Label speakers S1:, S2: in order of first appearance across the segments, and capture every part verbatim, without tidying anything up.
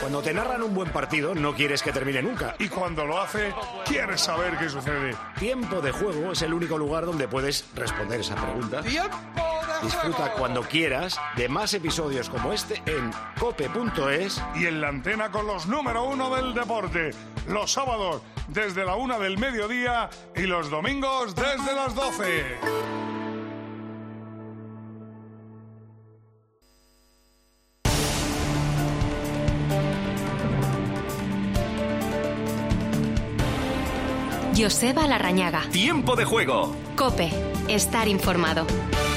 S1: Cuando te narran un buen partido, no quieres que termine nunca.
S2: Y cuando lo hace, quieres saber qué sucede.
S1: Tiempo de Juego es el único lugar donde puedes responder esa pregunta.
S3: ¡Tiempo de
S1: Disfruta
S3: juego!
S1: cuando quieras de más episodios como este en cope punto es.
S2: Y en la antena con los número uno del deporte. Los sábados desde la una del mediodía y los domingos desde las doce.
S4: Joseba Larrañaga.
S5: Tiempo de Juego.
S4: COPE. Estar informado.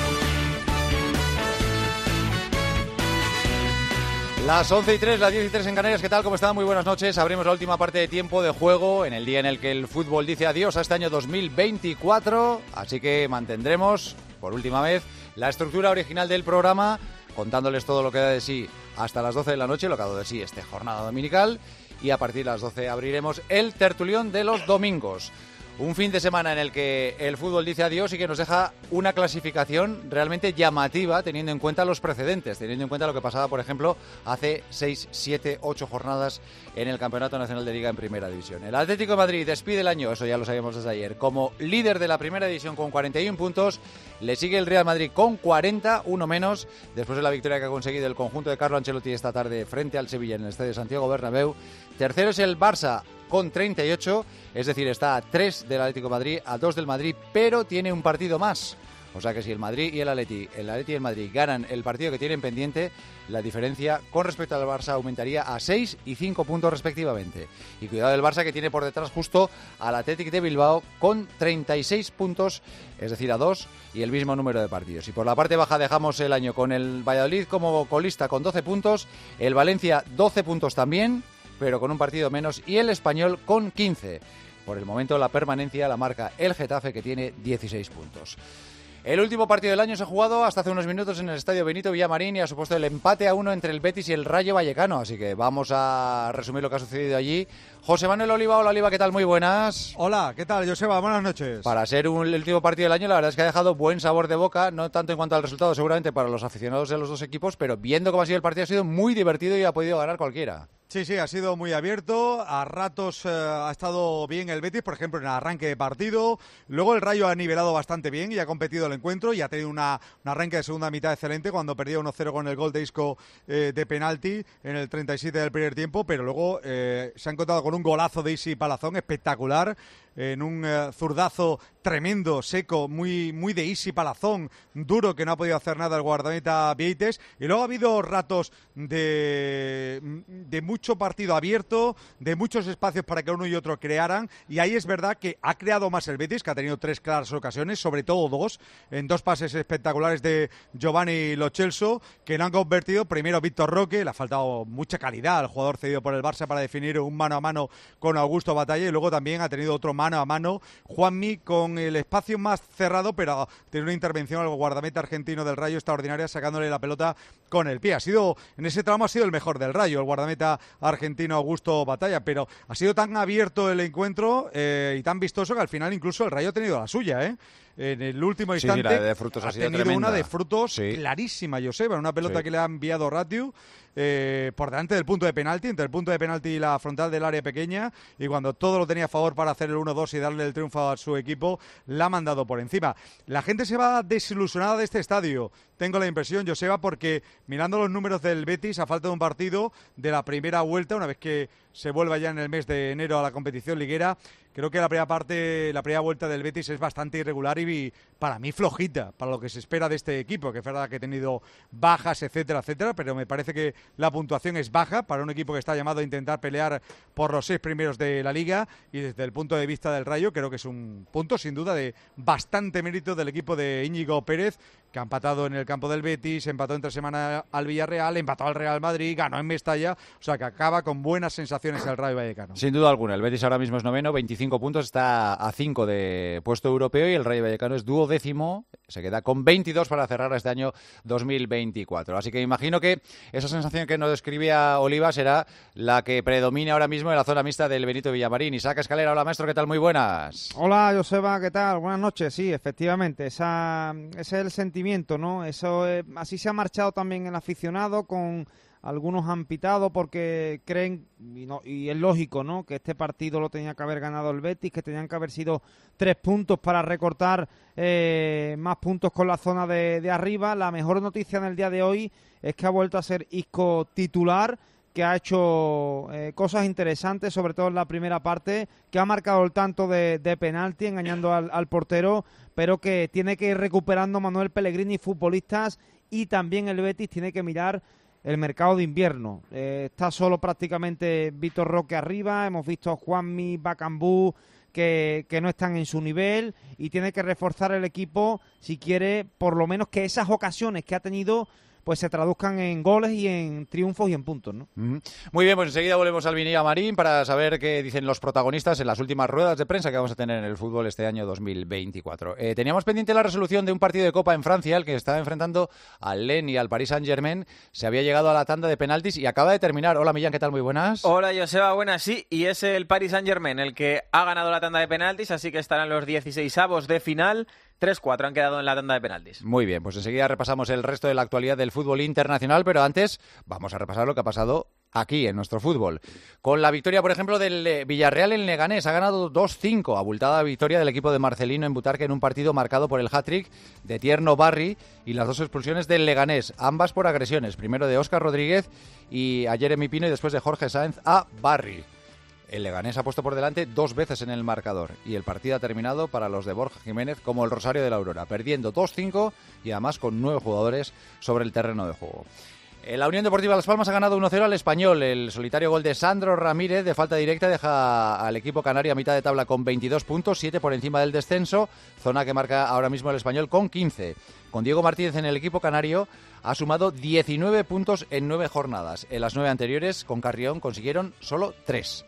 S6: Las once y tres, las diez y tres en Canarias. ¿Qué tal? ¿Cómo están? Muy buenas noches. Abrimos la última parte de Tiempo de Juego en el día en el que el fútbol dice adiós a este año dos mil veinticuatro. Así que mantendremos, por última vez, la estructura original del programa, contándoles todo lo que da de sí hasta las doce de la noche, lo que ha dado de sí esta jornada dominical. Y a partir de las doce abriremos el tertulión de los domingos. Un fin de semana en el que el fútbol dice adiós y que nos deja una clasificación realmente llamativa, teniendo en cuenta los precedentes, teniendo en cuenta lo que pasaba, por ejemplo, hace seis, siete, ocho jornadas en el Campeonato Nacional de Liga en Primera División. El Atlético de Madrid despide el año, eso ya lo sabíamos desde ayer, como líder de la Primera División con cuarenta y uno puntos. Le sigue el Real Madrid con cuarenta, uno menos, después de la victoria que ha conseguido el conjunto de Carlo Ancelotti esta tarde frente al Sevilla en el Estadio Santiago Bernabéu. Tercero es el Barça con treinta y ocho, es decir, está a tres del Atlético de Madrid, a dos del Madrid, pero tiene un partido más. O sea que si el Madrid y el Atleti, el Atleti y el Madrid ganan el partido que tienen pendiente, la diferencia con respecto al Barça aumentaría a seis y cinco puntos respectivamente. Y cuidado del Barça, que tiene por detrás justo al Athletic de Bilbao con treinta y seis puntos, es decir, a dos y el mismo número de partidos. Y por la parte baja dejamos el año con el Valladolid como colista con doce puntos, el Valencia doce puntos también, pero con un partido menos, y el Español con quince. Por el momento la permanencia la marca el Getafe, que tiene dieciséis puntos. El último partido del año se ha jugado hasta hace unos minutos en el Estadio Benito Villamarín y ha supuesto el empate a uno entre el Betis y el Rayo Vallecano, así que vamos a resumir lo que ha sucedido allí. José Manuel Oliva, hola Oliva, ¿qué tal? Muy buenas.
S7: Hola, ¿qué tal, Joseba? Buenas noches.
S6: Para ser un, el último partido del año, la verdad es que ha dejado buen sabor de boca, no tanto en cuanto al resultado seguramente para los aficionados de los dos equipos, pero viendo cómo ha sido el partido ha sido muy divertido y ha podido ganar cualquiera.
S7: Sí, sí, ha sido muy abierto, a ratos eh, ha estado bien el Betis, por ejemplo, en el arranque de partido, luego el Rayo ha nivelado bastante bien y ha competido el encuentro y ha tenido una, un arranque de segunda mitad excelente cuando perdía uno cero con el gol de Isco eh, de penalti en el treinta y siete del primer tiempo, pero luego eh, se ha encontrado con un golazo de Isi Palazón espectacular, en un uh, zurdazo tremendo, seco, muy, muy de Isi Palazón, duro, que no ha podido hacer nada el guardameta Vieites. Y luego ha habido ratos de, de mucho partido abierto, de muchos espacios para que uno y otro crearan, y ahí es verdad que ha creado más el Betis, que ha tenido tres claras ocasiones, sobre todo dos, en dos pases espectaculares de Giovanni Lo Celso, que no han convertido. Primero Víctor Roque, le ha faltado mucha calidad al jugador cedido por el Barça para definir un mano a mano con Augusto Batalla, y luego también ha tenido otro mano a mano Juanmi con el espacio más cerrado, pero tiene una intervención al guardameta argentino del Rayo extraordinaria, sacándole la pelota con el pie. Ha sido, en ese tramo ha sido el mejor del Rayo, el guardameta argentino Augusto Batalla, pero ha sido tan abierto el encuentro eh, y tan vistoso que al final incluso el Rayo ha tenido la suya, ¿eh? En el último instante
S6: sí, sí, la de frutos ha,
S7: ha
S6: sido
S7: tenido
S6: tremenda.
S7: Una de frutos
S6: sí.
S7: clarísima, Joseba, una pelota
S6: sí.
S7: que le ha enviado Ratiu eh, por delante del punto de penalti, entre el punto de penalti y la frontal del área pequeña, y cuando todo lo tenía a favor para hacer el uno dos y darle el triunfo a su equipo, la ha mandado por encima. La gente se va desilusionada de este estadio, tengo la impresión, Joseba, porque mirando los números del Betis, a falta de un partido de la primera vuelta, una vez que se vuelva ya en el mes de enero a la competición liguera, creo que la primera parte, la primera vuelta del Betis es bastante irregular y para mí flojita, para lo que se espera de este equipo, que es verdad que ha tenido bajas, etcétera, etcétera, pero me parece que la puntuación es baja para un equipo que está llamado a intentar pelear por los seis primeros de la Liga, y desde el punto de vista del Rayo creo que es un punto sin duda de bastante mérito del equipo de Íñigo Pérez, que ha empatado en el campo del Betis, empató entre semana al Villarreal, empató al Real Madrid, ganó en Mestalla, o sea que acaba con buenas sensaciones el Rayo Vallecano.
S6: Sin duda alguna, el Betis ahora mismo es noveno, veinticinco puntos, está a cinco de puesto europeo, y el Rayo Vallecano es duodécimo, se queda con veintidós para cerrar este año dos mil veinticuatro. Así que imagino que esa sensación que nos describía Oliva será la que predomina ahora mismo en la zona mixta del Benito Villamarín. Isaac Escalera, hola maestro, ¿qué tal? Muy buenas.
S8: Hola Joseba, ¿qué tal? Buenas noches. Sí, efectivamente, esa, ese es el sentimiento, ¿no? Eso, eh, así se ha marchado también el aficionado, con algunos han pitado porque creen, y, no, y es lógico, ¿no?, que este partido lo tenía que haber ganado el Betis, que tenían que haber sido tres puntos para recortar eh, más puntos con la zona de, de arriba. La mejor noticia en el día de hoy es que ha vuelto a ser Isco titular, que ha hecho eh, cosas interesantes, sobre todo en la primera parte, que ha marcado el tanto de, de penalti, engañando al, al portero, pero que tiene que ir recuperando Manuel Pellegrini futbolistas, y también el Betis tiene que mirar el mercado de invierno. Eh, está solo prácticamente Vitor Roque arriba, hemos visto a Juanmi, Bacambú, que, que no están en su nivel, y tiene que reforzar el equipo si quiere por lo menos que esas ocasiones que ha tenido pues se traduzcan en goles y en triunfos y en puntos, ¿no?
S6: Mm-hmm. Muy bien, pues enseguida volvemos al Vinilla Marín para saber qué dicen los protagonistas en las últimas ruedas de prensa que vamos a tener en el fútbol este año dos mil veinticuatro. Eh, teníamos pendiente la resolución de un partido de Copa en Francia, el que estaba enfrentando al Lens y al Paris Saint-Germain. Se había llegado a la tanda de penaltis y acaba de terminar. Hola, Millán, ¿qué tal? Muy buenas.
S3: Hola, Joseba, buenas, sí, y es el Paris Saint-Germain el que ha ganado la tanda de penaltis, así que estarán los dieciseisavos de final. tres cuatro han quedado en la tanda de penaltis.
S6: Muy bien, pues enseguida repasamos el resto de la actualidad del fútbol internacional, pero antes vamos a repasar lo que ha pasado aquí en nuestro fútbol. Con la victoria, por ejemplo, del Villarreal en Leganés, ha ganado dos cinco, abultada victoria del equipo de Marcelino en Butarque en un partido marcado por el hat-trick de Tierno Barri y las dos expulsiones del Leganés, ambas por agresiones, primero de Óscar Rodríguez y a Jeremy Pino y después de Jorge Sáenz a Barri. El Leganés ha puesto por delante dos veces en el marcador y el partido ha terminado para los de Borja Jiménez como el Rosario de la Aurora, perdiendo dos cinco y además con nueve jugadores sobre el terreno de juego. La Unión Deportiva Las Palmas ha ganado uno cero al Español. El solitario gol de Sandro Ramírez de falta directa deja al equipo canario a mitad de tabla con veintidós puntos, siete por encima del descenso, zona que marca ahora mismo el Español con quince. Con Diego Martínez en el equipo canario ha sumado diecinueve puntos en nueve jornadas. En las nueve anteriores con Carrión consiguieron solo tres.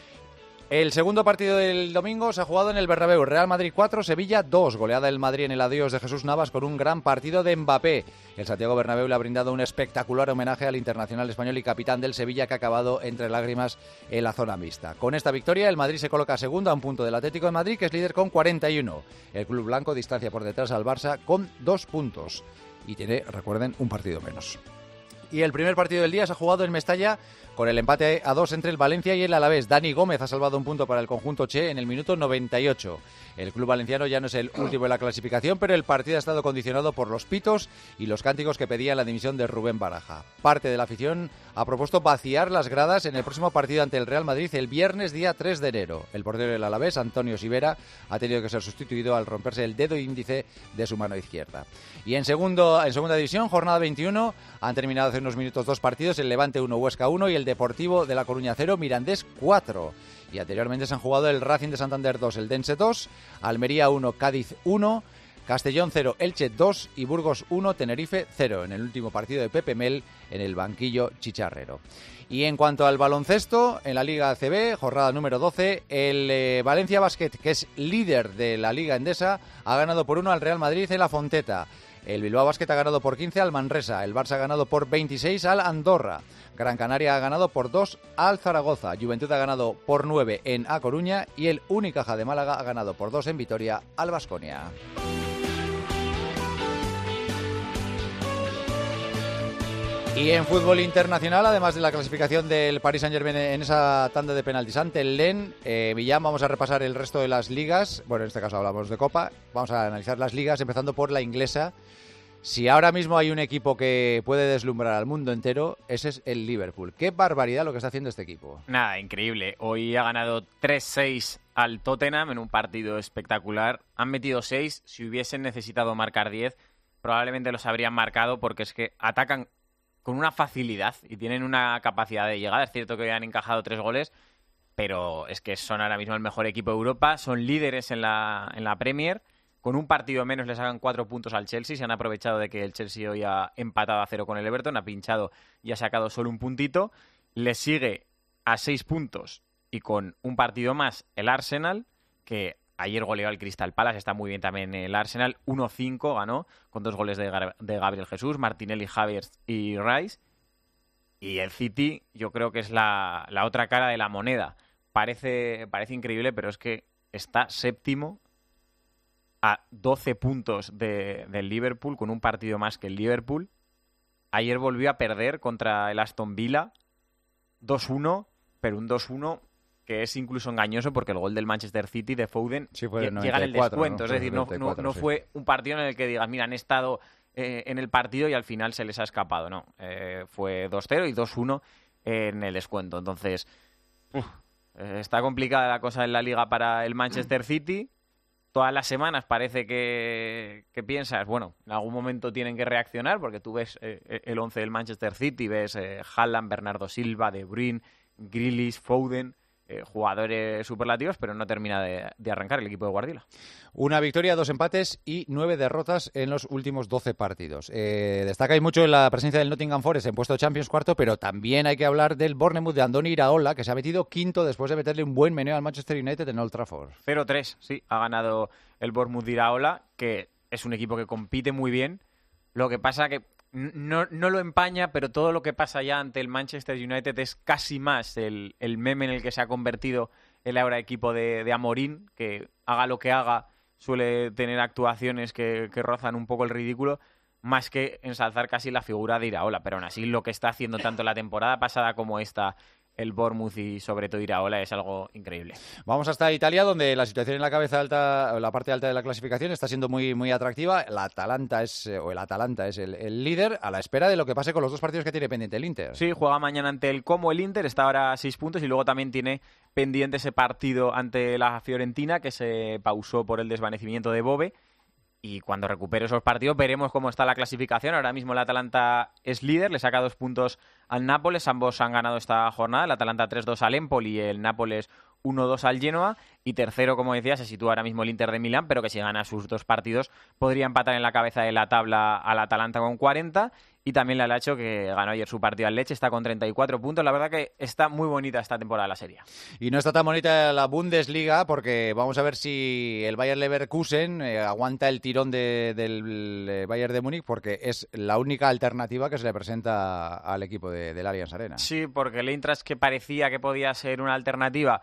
S6: El segundo partido del domingo se ha jugado en el Bernabéu. Real Madrid cuatro, Sevilla dos. Goleada del Madrid en el adiós de Jesús Navas con un gran partido de Mbappé. El Santiago Bernabéu le ha brindado un espectacular homenaje al internacional español y capitán del Sevilla, que ha acabado entre lágrimas en la zona mixta. Con esta victoria el Madrid se coloca segundo a un punto del Atlético de Madrid, que es líder con cuarenta y uno. El club blanco distancia por detrás al Barça con dos puntos. Y tiene, recuerden, un partido menos. Y el primer partido del día se ha jugado en Mestalla con el empate a dos entre el Valencia y el Alavés. Dani Gómez ha salvado un punto para el conjunto Che en el minuto noventa y ocho. El club valenciano ya no es el último en la clasificación, pero el partido ha estado condicionado por los pitos y los cánticos que pedían la dimisión de Rubén Baraja. Parte de la afición ha propuesto vaciar las gradas en el próximo partido ante el Real Madrid el viernes día tres de enero. El portero del Alavés, Antonio Sivera, ha tenido que ser sustituido al romperse el dedo índice de su mano izquierda. Y en, segundo, en segunda división, jornada veintiuno, han terminado hace unos minutos dos partidos, el Levante uno, Huesca uno y el Deportivo de La Coruña cero, Mirandés cuatro. Y anteriormente se han jugado el Racing de Santander dos, el Dense dos, Almería uno, Cádiz uno, Castellón cero, Elche dos y Burgos uno, Tenerife cero, en el último partido de Pepe Mel en el banquillo chicharrero. Y en cuanto al baloncesto, en la Liga A C B, jornada número doce, el eh, Valencia Basket, que es líder de la Liga Endesa, ha ganado por uno al Real Madrid en la Fonteta. El Bilbao Basket ha ganado por quince al Manresa, el Barça ha ganado por veintiséis al Andorra, Gran Canaria ha ganado por dos al Zaragoza, Juventud ha ganado por nueve en A Coruña y el Unicaja de Málaga ha ganado por dos en Vitoria al Baskonia. Y en fútbol internacional, además de la clasificación del Paris Saint-Germain en esa tanda de penaltis ante el Lens, eh, Millán, vamos a repasar el resto de las ligas. Bueno, en este caso hablamos de Copa. Vamos a analizar las ligas, empezando por la inglesa. Si ahora mismo hay un equipo que puede deslumbrar al mundo entero, ese es el Liverpool. Qué barbaridad lo que está haciendo este equipo.
S3: Nada, increíble. Hoy ha ganado tres seis al Tottenham en un partido espectacular. Han metido seis. Si hubiesen necesitado marcar diez, probablemente los habrían marcado, porque es que atacan con una facilidad y tienen una capacidad de llegada. Es cierto que hoy han encajado tres goles, pero es que son ahora mismo el mejor equipo de Europa, son líderes en la, en la Premier. Con un partido menos les sacan cuatro puntos al Chelsea. Se han aprovechado de que el Chelsea hoy ha empatado a cero con el Everton, ha pinchado y ha sacado solo un puntito. Les sigue a seis puntos y con un partido más el Arsenal, que ayer goleó al Crystal Palace, está muy bien también el Arsenal, uno cinco ganó, con dos goles de, Gar- de Gabriel Jesús, Martinelli, Havertz y Rice. Y el City yo creo que es la, la otra cara de la moneda. Parece, parece increíble, pero es que está séptimo a doce puntos de, del Liverpool, con un partido más que el Liverpool. ayer volvió a perder contra el Aston Villa dos uno, pero un dos uno que es incluso engañoso porque el gol del Manchester City de Foden
S6: sí, fue el
S3: llega en el descuento, ¿no? Es decir, no, no, no
S6: sí.
S3: fue un partido en el que digas, mira, han estado eh, en el partido y al final se les ha escapado, no, eh, fue dos cero y dos uno en el descuento, entonces uf, eh, está complicada la cosa en la Liga para el Manchester City. Todas las semanas parece que, que piensas, bueno, en algún momento tienen que reaccionar porque tú ves eh, el once del Manchester City, ves eh, Haaland, Bernardo Silva, De Bruyne, Grealish, Foden, eh, jugadores superlativos, pero no termina de, de arrancar el equipo de Guardiola.
S6: Una victoria, dos empates y nueve derrotas en los últimos doce partidos. Eh, destacáis mucho en la presencia del Nottingham Forest en puesto Champions cuarto, pero también hay que hablar del Bournemouth de Andoni Iraola, que se ha metido quinto después de meterle un buen meneo al Manchester United en Old Trafford.
S3: cero tres, sí, ha ganado el Bournemouth de Iraola, que es un equipo que compite muy bien. Lo que pasa que no, no lo empaña, pero todo lo que pasa ya ante el Manchester United es casi más el, el meme en el que se ha convertido el ahora equipo de, de Amorín, que haga lo que haga, suele tener actuaciones que, que rozan un poco el ridículo, más que ensalzar casi la figura de Iraola. Pero aún así lo que está haciendo tanto la temporada pasada como esta el Bournemouth y sobre todo Iraola es algo increíble.
S6: Vamos hasta Italia, donde la situación en la cabeza alta, la parte alta de la clasificación está siendo muy, muy atractiva. La Atalanta es, o el Atalanta es el, el líder, a la espera de lo que pase con los dos partidos que tiene pendiente el Inter.
S3: Sí, juega mañana ante el Como el Inter, está ahora a seis puntos y luego también tiene pendiente ese partido ante la Fiorentina que se pausó por el desvanecimiento de Bove. Y cuando recupere esos partidos veremos cómo está la clasificación. Ahora mismo el Atalanta es líder, le saca dos puntos al Nápoles. Ambos han ganado esta jornada. El Atalanta tres dos al Empoli y el Nápoles uno dos al Genoa. Y tercero, como decía, se sitúa ahora mismo el Inter de Milán, pero que si gana sus dos partidos podría empatar en la cabeza de la tabla al Atalanta con cuarenta. Y también la Lazio, que ganó ayer su partido al Lecce, está con treinta y cuatro puntos. La verdad que está muy bonita esta temporada la Serie A.
S6: Y no está tan bonita la Bundesliga, porque vamos a ver si el Bayer Leverkusen eh, aguanta el tirón de, del eh, Bayern de Múnich, porque es la única alternativa que se le presenta al equipo de, del Allianz Arena.
S3: Sí, porque el Eintracht, que parecía que podía ser una alternativa,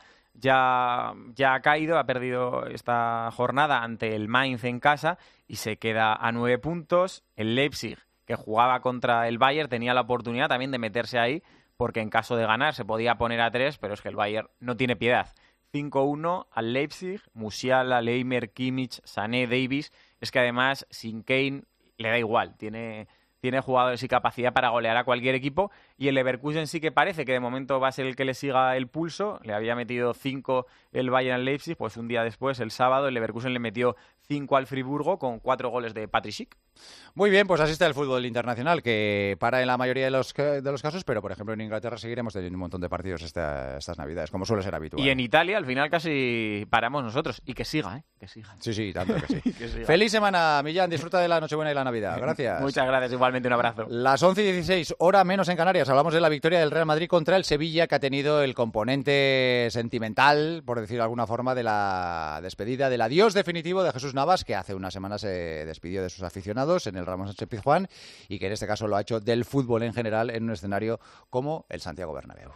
S3: ya, ya ha caído, ha perdido esta jornada ante el Mainz en casa y se queda a nueve puntos. El Leipzig, que jugaba contra el Bayern, tenía la oportunidad también de meterse ahí, porque en caso de ganar se podía poner a tres, pero es que el Bayern no tiene piedad. cinco uno al Leipzig, Musiala, Leimer, Kimmich, Sané, Davis. Es que además, sin Kane, le da igual, tiene, tiene jugadores y capacidad para golear a cualquier equipo. Y el Leverkusen sí que parece que de momento va a ser el que le siga el pulso. Le había metido cinco el Bayern al Leipzig, pues un día después, el sábado, el Leverkusen le metió cinco al Friburgo con cuatro goles de Patrick Schick.
S6: Muy bien, pues así está el fútbol internacional, que para en la mayoría de los, de los casos, pero por ejemplo en Inglaterra seguiremos teniendo un montón de partidos esta, estas Navidades, como suele ser habitual.
S3: Y en Italia al final casi paramos nosotros. Y que siga, ¿eh? Que siga.
S6: Sí, sí, tanto que sí.
S3: que siga.
S6: Feliz semana, Millán, disfruta de la Nochebuena y la Navidad. Gracias.
S3: Muchas gracias, igualmente un abrazo.
S6: Las once y dieciséis, hora menos en Canarias. Hablamos de la victoria del Real Madrid contra el Sevilla, que ha tenido el componente sentimental, por decir de alguna forma, de la despedida, del adiós definitivo de Jesús Navas, que hace unas semanas se despidió de sus aficionados en el Ramón Sánchez Pizjuán y que en este caso lo ha hecho del fútbol en general en un escenario como el Santiago Bernabéu.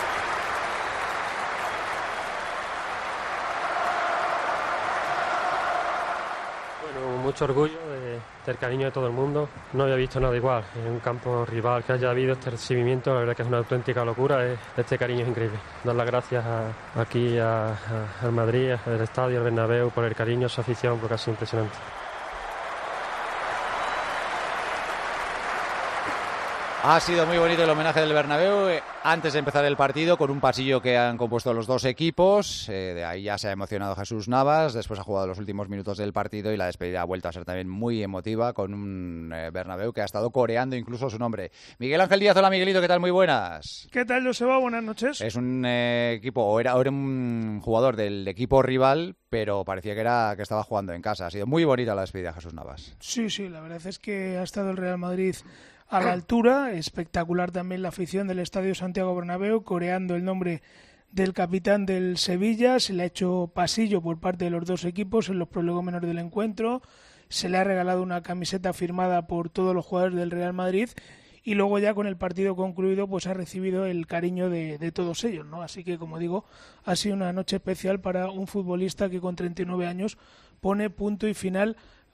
S5: Bueno, mucho orgullo de, del cariño de todo el mundo. No había visto nada igual en un campo rival que haya habido este recibimiento. La verdad que es una auténtica locura. Este cariño es increíble. Dar las gracias a, aquí a, a, al Madrid, al estadio, al Bernabéu, por el cariño, a su afición, porque ha sido impresionante.
S6: Ha sido muy bonito el homenaje del Bernabéu eh, antes de empezar el partido, con un pasillo que han compuesto los dos equipos. Eh, de ahí ya se ha emocionado Jesús Navas, después ha jugado los últimos minutos del partido y la despedida ha vuelto a ser también muy emotiva, con un eh, Bernabéu que ha estado coreando incluso su nombre. Miguel Ángel Díaz, hola Miguelito, ¿qué tal? Muy buenas.
S9: ¿Qué tal, Joseba? Buenas noches.
S6: Es un eh, equipo, o era, o era un jugador del equipo rival, pero parecía que era que estaba jugando en casa. Ha sido muy bonita la despedida de Jesús Navas.
S9: Sí, sí, la verdad es que ha estado el Real Madrid a la altura. Espectacular también la afición del Estadio Santiago Bernabéu, coreando el nombre del capitán del Sevilla. Se le ha hecho pasillo por parte de los dos equipos en los prolegómenos del encuentro. Se le ha regalado una camiseta firmada por todos los jugadores del Real Madrid. Y luego ya con el partido concluido pues ha recibido el cariño de, de todos ellos, ¿no? Así que, como digo, ha sido una noche especial para un futbolista que con treinta y nueve años pone punto y final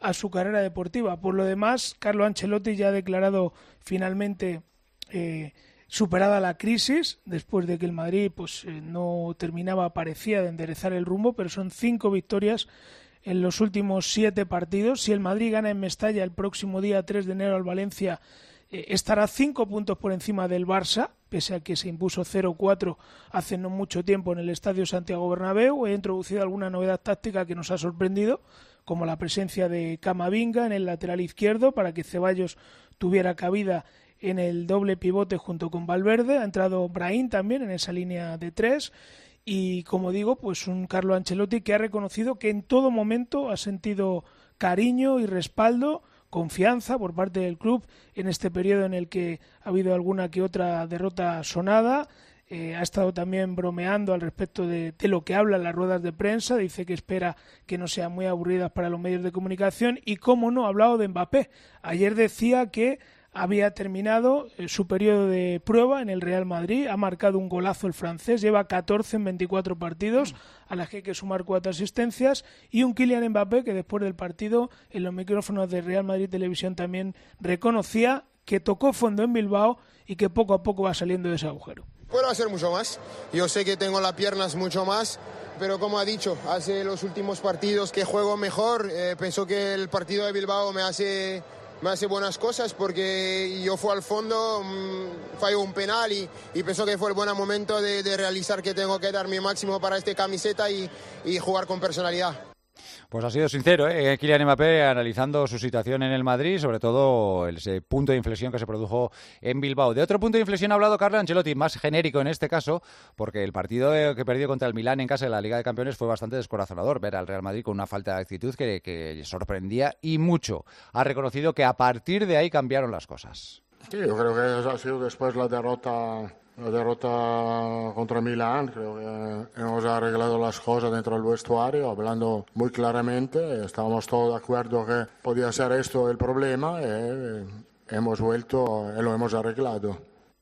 S9: a su carrera deportiva. Por lo demás, Carlo Ancelotti ya ha declarado finalmente eh, superada la crisis, después de que el Madrid pues eh, no terminaba, parecía, de enderezar el rumbo, pero son cinco victorias en los últimos siete partidos. Si el Madrid gana en Mestalla el próximo día tres de enero al Valencia, eh, estará cinco puntos por encima del Barça, pese a que se impuso cero cuatro hace no mucho tiempo en el Estadio Santiago Bernabéu. He introducido alguna novedad táctica que nos ha sorprendido, como la presencia de Camavinga en el lateral izquierdo para que Ceballos tuviera cabida en el doble pivote junto con Valverde. Ha entrado Brahim también en esa línea de tres y, como digo, pues un Carlo Ancelotti que ha reconocido que en todo momento ha sentido cariño y respaldo, confianza por parte del club en este periodo en el que ha habido alguna que otra derrota sonada. Eh, ha estado también bromeando al respecto de, de lo que habla en las ruedas de prensa. Dice que espera que no sean muy aburridas para los medios de comunicación y, cómo no, ha hablado de Mbappé. Ayer decía que había terminado su periodo de prueba en el Real Madrid, ha marcado un golazo el francés, lleva catorce en veinticuatro partidos, a las que hay que sumar cuatro asistencias, y un Kylian Mbappé que después del partido en los micrófonos de Real Madrid Televisión también reconocía que tocó fondo en Bilbao y que poco a poco va saliendo de ese agujero.
S10: Puedo hacer mucho más, yo sé que tengo las piernas mucho más, pero como ha dicho, hace los últimos partidos que juego mejor, eh, pienso que el partido de Bilbao me hace... me hace buenas cosas porque yo fui al fondo, mmm, falló un penal y, y pienso que fue el buen momento de, de realizar que tengo que dar mi máximo para esta camiseta y, y jugar con personalidad.
S6: Pues ha sido sincero, ¿eh? Kylian Mbappé analizando su situación en el Madrid, sobre todo ese punto de inflexión que se produjo en Bilbao. De otro punto de inflexión ha hablado Carlo Ancelotti, más genérico en este caso, porque el partido que perdió contra el Milán en casa de la Liga de Campeones fue bastante descorazonador. Ver al Real Madrid con una falta de actitud que, que sorprendía y mucho. Ha reconocido que a partir de ahí cambiaron las cosas.
S11: Sí, yo creo que ha sido después la derrota... La derrota contra Milán, creo que hemos arreglado las cosas dentro del vestuario, hablando muy claramente, estábamos todos de acuerdo que podía ser esto el problema y hemos vuelto y lo hemos arreglado.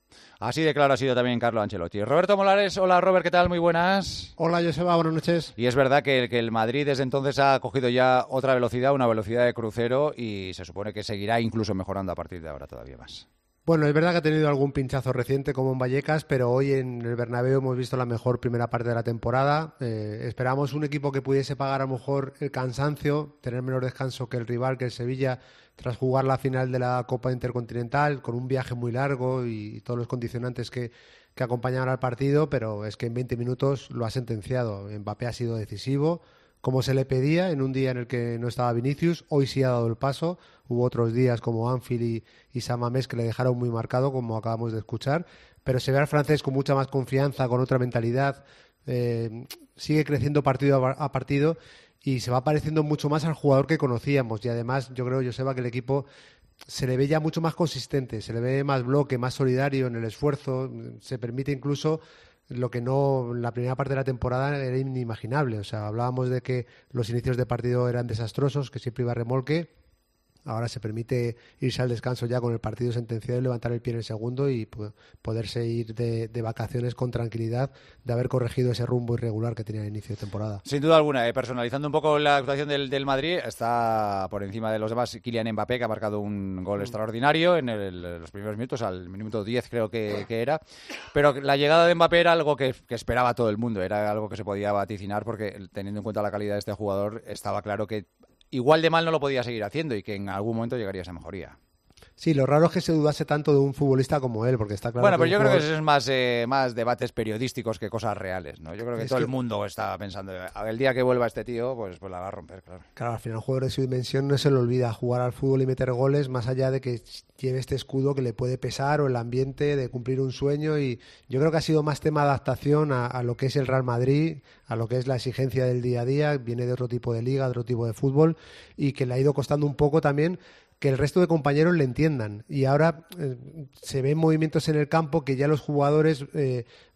S6: Así de claro ha sido también Carlo Ancelotti. Roberto Molares, hola Robert, ¿qué tal? Muy buenas.
S12: Hola Joseba, buenas noches.
S6: Y es verdad que, que el Madrid desde entonces ha cogido ya otra velocidad, una velocidad de crucero y se supone que seguirá incluso mejorando a partir de ahora todavía más.
S12: Bueno, es verdad que ha tenido algún pinchazo reciente como en Vallecas, pero hoy en el Bernabéu hemos visto la mejor primera parte de la temporada. Eh, esperamos un equipo que pudiese pagar a lo mejor el cansancio, tener menos descanso que el rival, que el Sevilla, tras jugar la final de la Copa Intercontinental, con un viaje muy largo y, y todos los condicionantes que, que acompañaban al partido, pero es que en veinte minutos lo ha sentenciado. Mbappé ha sido decisivo, como se le pedía en un día en el que no estaba Vinicius. Hoy sí ha dado el paso. Hubo otros días como Anfield y, y San Mamés que le dejaron muy marcado, como acabamos de escuchar, pero se ve al francés con mucha más confianza, con otra mentalidad, eh, sigue creciendo partido a, a partido y se va pareciendo mucho más al jugador que conocíamos. Y además yo creo, Joseba, que el equipo se le ve ya mucho más consistente, se le ve más bloque, más solidario en el esfuerzo, se permite incluso lo que no en la primera parte de la temporada era inimaginable. O sea, hablábamos de que los inicios de partido eran desastrosos, que siempre iba a remolque. Ahora se permite irse al descanso ya con el partido sentenciado y levantar el pie en el segundo y pues, poderse ir de, de vacaciones con tranquilidad de haber corregido ese rumbo irregular que tenía al inicio de temporada.
S6: Sin duda alguna, eh, personalizando un poco la actuación del, del Madrid, está por encima de los demás Kylian Mbappé, que ha marcado un gol extraordinario en el, los primeros minutos, al minuto diez creo que, que era, pero la llegada de Mbappé era algo que, que esperaba todo el mundo, era algo que se podía vaticinar porque teniendo en cuenta la calidad de este jugador estaba claro que igual de mal no lo podía seguir haciendo y que en algún momento llegaría a esa mejoría.
S12: Sí, lo raro es que se dudase tanto de un futbolista como él, porque está claro.
S6: Bueno,
S12: que
S6: pero yo
S12: jugador...
S6: creo que eso es más, eh, más debates periodísticos que cosas reales, ¿no? Yo creo que
S12: es
S6: todo
S12: que...
S6: el mundo está pensando, el día que vuelva este tío, pues, pues la va a romper, claro.
S12: Claro, al final un jugador de su dimensión no se le olvida jugar al fútbol y meter goles, más allá de que lleve este escudo que le puede pesar o el ambiente de cumplir un sueño, y yo creo que ha sido más tema de adaptación a, a lo que es el Real Madrid, a lo que es la exigencia del día a día, viene de otro tipo de liga, de otro tipo de fútbol, y que le ha ido costando un poco también que el resto de compañeros le entiendan. Y ahora eh, se ven movimientos en el campo que ya los jugadores eh,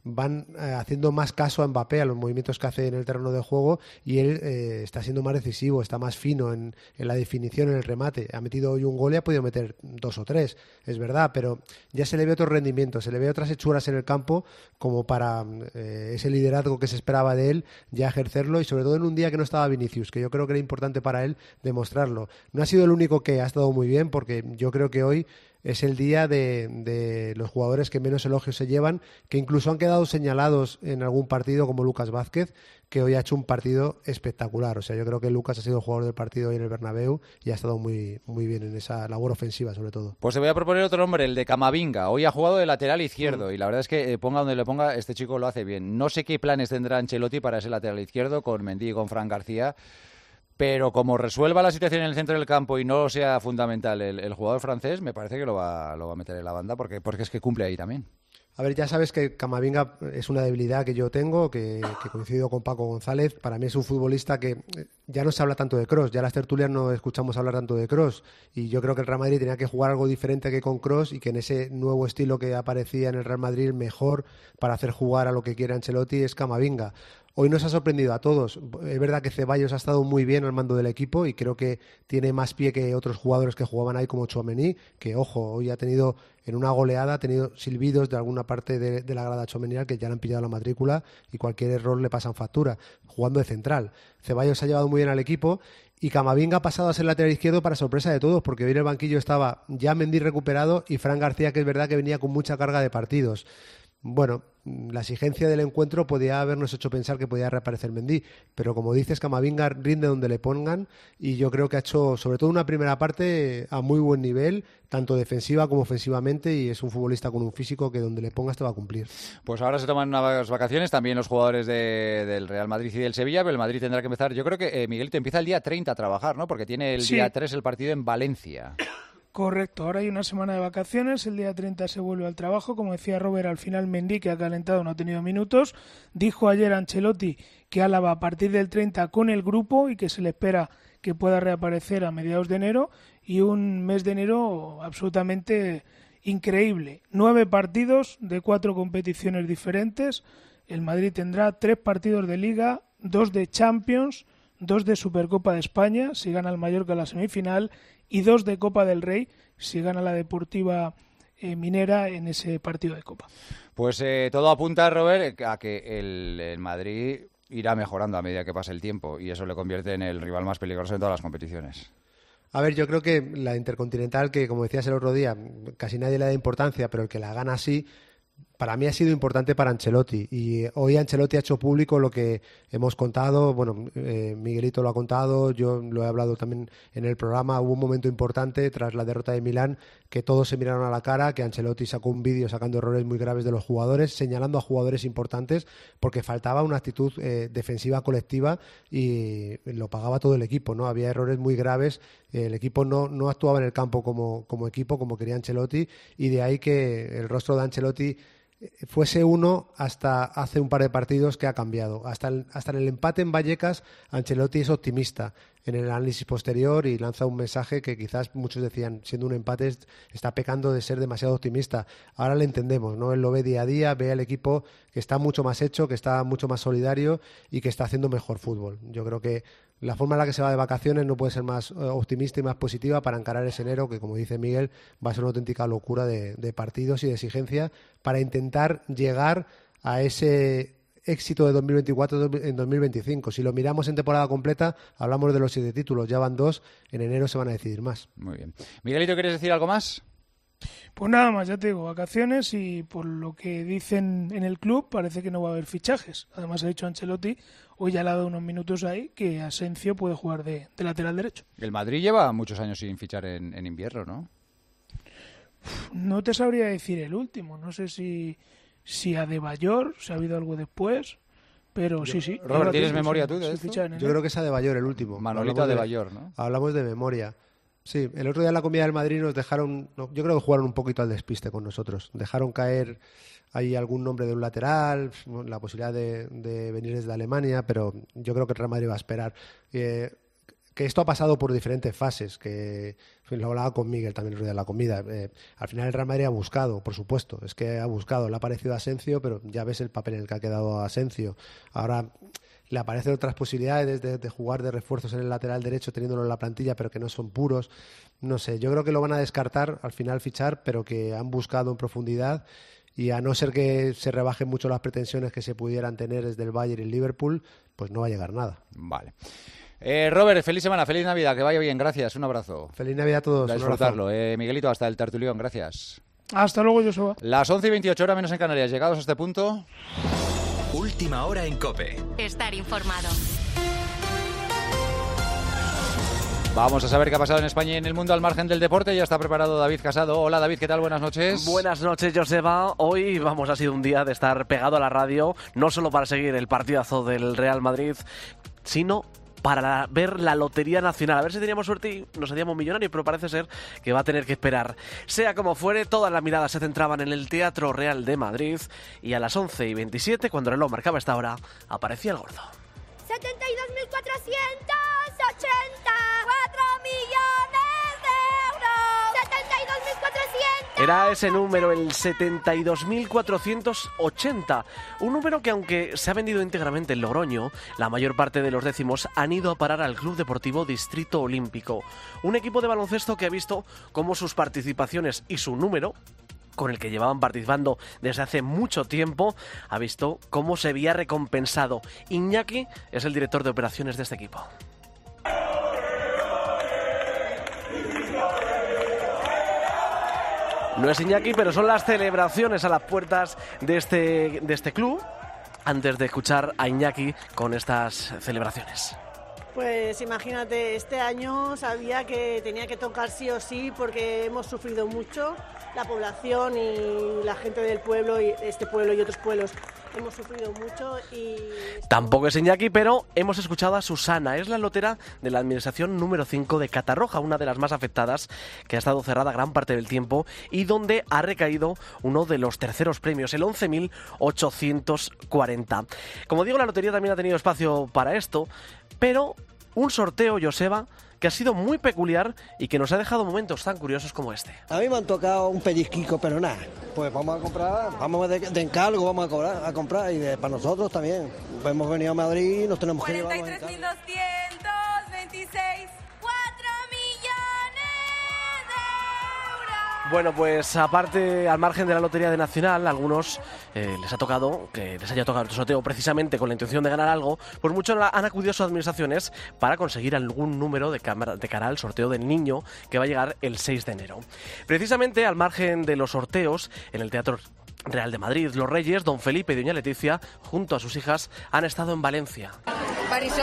S12: van eh, haciendo más caso a Mbappé, a los movimientos que hace en el terreno de juego, y él eh, está siendo más decisivo, está más fino en, en la definición, en el remate. Ha metido hoy un gol y ha podido meter dos o tres, es verdad, pero ya se le ve otro rendimiento, se le ve otras hechuras en el campo como para eh, ese liderazgo que se esperaba de él, ya ejercerlo, y sobre todo en un día que no estaba Vinicius, que yo creo que era importante para él demostrarlo. No ha sido el único que ha estado muy bien, porque yo creo que hoy es el día de, de los jugadores que menos elogios se llevan, que incluso han quedado señalados en algún partido, como Lucas Vázquez, que hoy ha hecho un partido espectacular. O sea, yo creo que Lucas ha sido el jugador del partido hoy en el Bernabéu y ha estado muy, muy bien en esa labor ofensiva, sobre todo.
S6: Pues te voy a proponer otro nombre, el de Camavinga. Hoy ha jugado de lateral izquierdo, mm. y la verdad es que eh, ponga donde le ponga, este chico lo hace bien. No sé qué planes tendrá Ancelotti para ese lateral izquierdo, con Mendy y con Fran García, pero como resuelva la situación en el centro del campo y no sea fundamental el, el jugador francés, me parece que lo va, lo va a meter en la banda, porque, porque es que cumple ahí también.
S12: A ver, ya sabes que Camavinga es una debilidad que yo tengo, que, que coincido con Paco González. Para mí es un futbolista que ya no se habla tanto de Kroos, ya las tertulias no escuchamos hablar tanto de Kroos, y yo creo que el Real Madrid tenía que jugar algo diferente que con Kroos, y que en ese nuevo estilo que aparecía en el Real Madrid, mejor para hacer jugar a lo que quiere Ancelotti es Camavinga. Hoy nos ha sorprendido a todos. Es verdad que Ceballos ha estado muy bien al mando del equipo y creo que tiene más pie que otros jugadores que jugaban ahí, como Tchouaméni, que, ojo, hoy ha tenido en una goleada, ha tenido silbidos de alguna parte de, de la grada Tchouaméni, que ya le han pillado la matrícula y cualquier error le pasan factura, jugando de central. Ceballos ha llevado muy bien al equipo, y Camavinga ha pasado a ser lateral izquierdo para sorpresa de todos, porque hoy en el banquillo estaba ya Mendy recuperado y Fran García, que es verdad que venía con mucha carga de partidos. Bueno, la exigencia del encuentro podía habernos hecho pensar que podía reaparecer Mendy, pero como dices, Camavinga rinde donde le pongan, y yo creo que ha hecho sobre todo una primera parte a muy buen nivel, tanto defensiva como ofensivamente, y es un futbolista con un físico que donde le pongas te va a cumplir.
S6: Pues ahora se toman unas vacaciones también los jugadores de, del Real Madrid y del Sevilla, pero el Madrid tendrá que empezar, yo creo que eh, Miguelito empieza el día treinta a trabajar, ¿no? Porque tiene el
S9: sí.
S6: día tres el partido en Valencia.
S9: Correcto, ahora hay una semana de vacaciones, el día treinta se vuelve al trabajo, como decía Robert, al final Mendy, que ha calentado, no ha tenido minutos. Dijo ayer Ancelotti que Álava a partir del treinta con el grupo y que se le espera que pueda reaparecer a mediados de enero, y un mes de enero absolutamente increíble. Nueve partidos de cuatro competiciones diferentes, el Madrid tendrá tres partidos de Liga, dos de Champions, dos de Supercopa de España, si gana el Mallorca la semifinal, y dos de Copa del Rey, si gana la Deportiva eh, Minera en ese partido de Copa.
S6: Pues eh, todo apunta, Robert, a que el, el Madrid irá mejorando a medida que pase el tiempo, y eso le convierte en el rival más peligroso en todas las competiciones.
S12: A ver, yo creo que la Intercontinental, que como decías el otro día, casi nadie le da importancia, pero el que la gana sí, para mí ha sido importante para Ancelotti, y hoy Ancelotti ha hecho público lo que hemos contado, bueno, eh, Miguelito lo ha contado, yo lo he hablado también en el programa. Hubo un momento importante tras la derrota de Milán que todos se miraron a la cara, que Ancelotti sacó un vídeo sacando errores muy graves de los jugadores, señalando a jugadores importantes, porque faltaba una actitud eh, defensiva colectiva, y lo pagaba todo el equipo, ¿no? Había errores muy graves, el equipo no, no actuaba en el campo como, como equipo, como quería Ancelotti, y de ahí que el rostro de Ancelotti fuese uno hasta hace un par de partidos que ha cambiado. Hasta el, hasta en el empate en Vallecas, Ancelotti es optimista en el análisis posterior y lanza un mensaje que quizás muchos decían, siendo un empate, está pecando de ser demasiado optimista. Ahora le entendemos, ¿no? Él lo ve día a día, ve al equipo que está mucho más hecho, que está mucho más solidario y que está haciendo mejor fútbol. Yo creo que la forma en la que se va de vacaciones no puede ser más optimista y más positiva para encarar ese enero, que, como dice Miguel, va a ser una auténtica locura de, de partidos y de exigencia para intentar llegar a ese éxito de dos mil veinticuatro en dos mil veinticinco. Si lo miramos en temporada completa, hablamos de los siete títulos, ya van dos, en enero se van a decidir más.
S6: Muy bien. Miguelito, ¿quieres decir algo más?
S9: Pues nada más, ya te digo, vacaciones, y por lo que dicen en el club parece que no va a haber fichajes. Además ha dicho Ancelotti, hoy ya le ha dado unos minutos ahí, que Asensio puede jugar de, de lateral derecho.
S6: El Madrid lleva muchos años sin fichar en, en invierno, ¿no?
S9: No te sabría decir el último, no sé si, si Adebayor, si ha habido algo después, pero
S12: Yo,
S9: sí, sí.
S6: Robert, ¿tienes memoria tú de esto?
S12: Yo creo que es Adebayor el último.
S6: Manolito Adebayor, ¿no?
S12: Hablamos de memoria. Sí, el otro día en la comida del Madrid nos dejaron, no, yo creo que jugaron un poquito al despiste con nosotros. Dejaron caer ahí algún nombre de un lateral, la posibilidad de, de venir desde Alemania, pero yo creo que el Real Madrid va a esperar. Eh, que esto ha pasado por diferentes fases, que lo hablaba con Miguel también de la comida. Eh, al final el Real Madrid ha buscado, por supuesto, es que ha buscado, le ha parecido a Asensio, pero ya ves el papel en el que ha quedado Asensio. Ahora le aparecen otras posibilidades de, de jugar de refuerzos en el lateral derecho teniéndolo en la plantilla, pero que no son puros. No sé, yo creo que lo van a descartar al final fichar, pero que han buscado en profundidad, y a no ser que se rebajen mucho las pretensiones que se pudieran tener desde el Bayern y el Liverpool, pues no va a llegar nada.
S6: Vale. Eh, Robert, feliz semana, feliz Navidad, que vaya bien, gracias, un abrazo.
S12: Feliz Navidad a todos.
S6: A disfrutarlo. Eh, Miguelito, hasta el tertulión, gracias.
S9: Hasta luego, Joseba.
S6: Las once y veintiocho, hora menos en Canarias, llegados a este punto.
S13: Última hora en COPE.
S4: Estar informado.
S6: Vamos a saber qué ha pasado en España y en el mundo al margen del deporte. Ya está preparado David Casado. Hola David, ¿qué tal? Buenas noches.
S14: Buenas noches, Joseba. Hoy, vamos, ha sido un día de estar pegado a la radio, no solo para seguir el partidazo del Real Madrid, sino para la, ver la Lotería Nacional. A ver si teníamos suerte y nos hacíamos millonarios, pero parece ser que va a tener que esperar. Sea como fuere, todas las miradas se centraban en el Teatro Real de Madrid, y a las once y veintisiete, cuando el reloj marcaba esta hora, aparecía el gordo.
S15: setenta y dos mil cuatrocientos ochenta y cuatro millones de euros. setenta y dos mil cuatrocientos.
S14: Era ese número, el setenta y dos mil cuatrocientos ochenta. Un número que, aunque se ha vendido íntegramente en Logroño, la mayor parte de los décimos han ido a parar al Club Deportivo Distrito Olímpico. Un equipo de baloncesto que ha visto cómo sus participaciones y su número, con el que llevaban participando desde hace mucho tiempo, ha visto cómo se había recompensado. Iñaki es el director de operaciones de este equipo. No es Iñaki, pero son las celebraciones a las puertas de este, de este club, antes de escuchar a Iñaki con estas celebraciones.
S16: Pues imagínate, este año sabía que tenía que tocar sí o sí, porque hemos sufrido mucho, la población y la gente del pueblo, y este pueblo y otros pueblos. Hemos sufrido mucho y...
S14: Tampoco es Iñaki, pero hemos escuchado a Susana. Es la lotera de la administración número cinco de Catarroja, una de las más afectadas, que ha estado cerrada gran parte del tiempo y donde ha recaído uno de los terceros premios, el once mil ochocientos cuarenta. Como digo, la lotería también ha tenido espacio para esto, pero un sorteo, Joseba, que ha sido muy peculiar y que nos ha dejado momentos tan curiosos como este.
S17: A mí me han tocado un pellizquico, pero nada. Pues vamos a comprar, vamos de, de encargo, vamos a, cobrar, a comprar y de, para nosotros también. Pues hemos venido a Madrid y nos tenemos que llevar.
S15: cuarenta y tres mil doscientos veintiséis. cuatro millones de euros.
S14: Bueno, pues aparte, al margen de la Lotería de Nacional, a algunos eh, les ha tocado, que les haya tocado el sorteo precisamente con la intención de ganar algo, pues muchos han acudido a sus administraciones para conseguir algún número de, cámara, de cara al sorteo del niño que va a llegar el seis de enero. Precisamente al margen de los sorteos, en el Teatro Real de Madrid, los Reyes, don Felipe y doña Leticia, junto a sus hijas, han estado en Valencia.
S18: Marisol,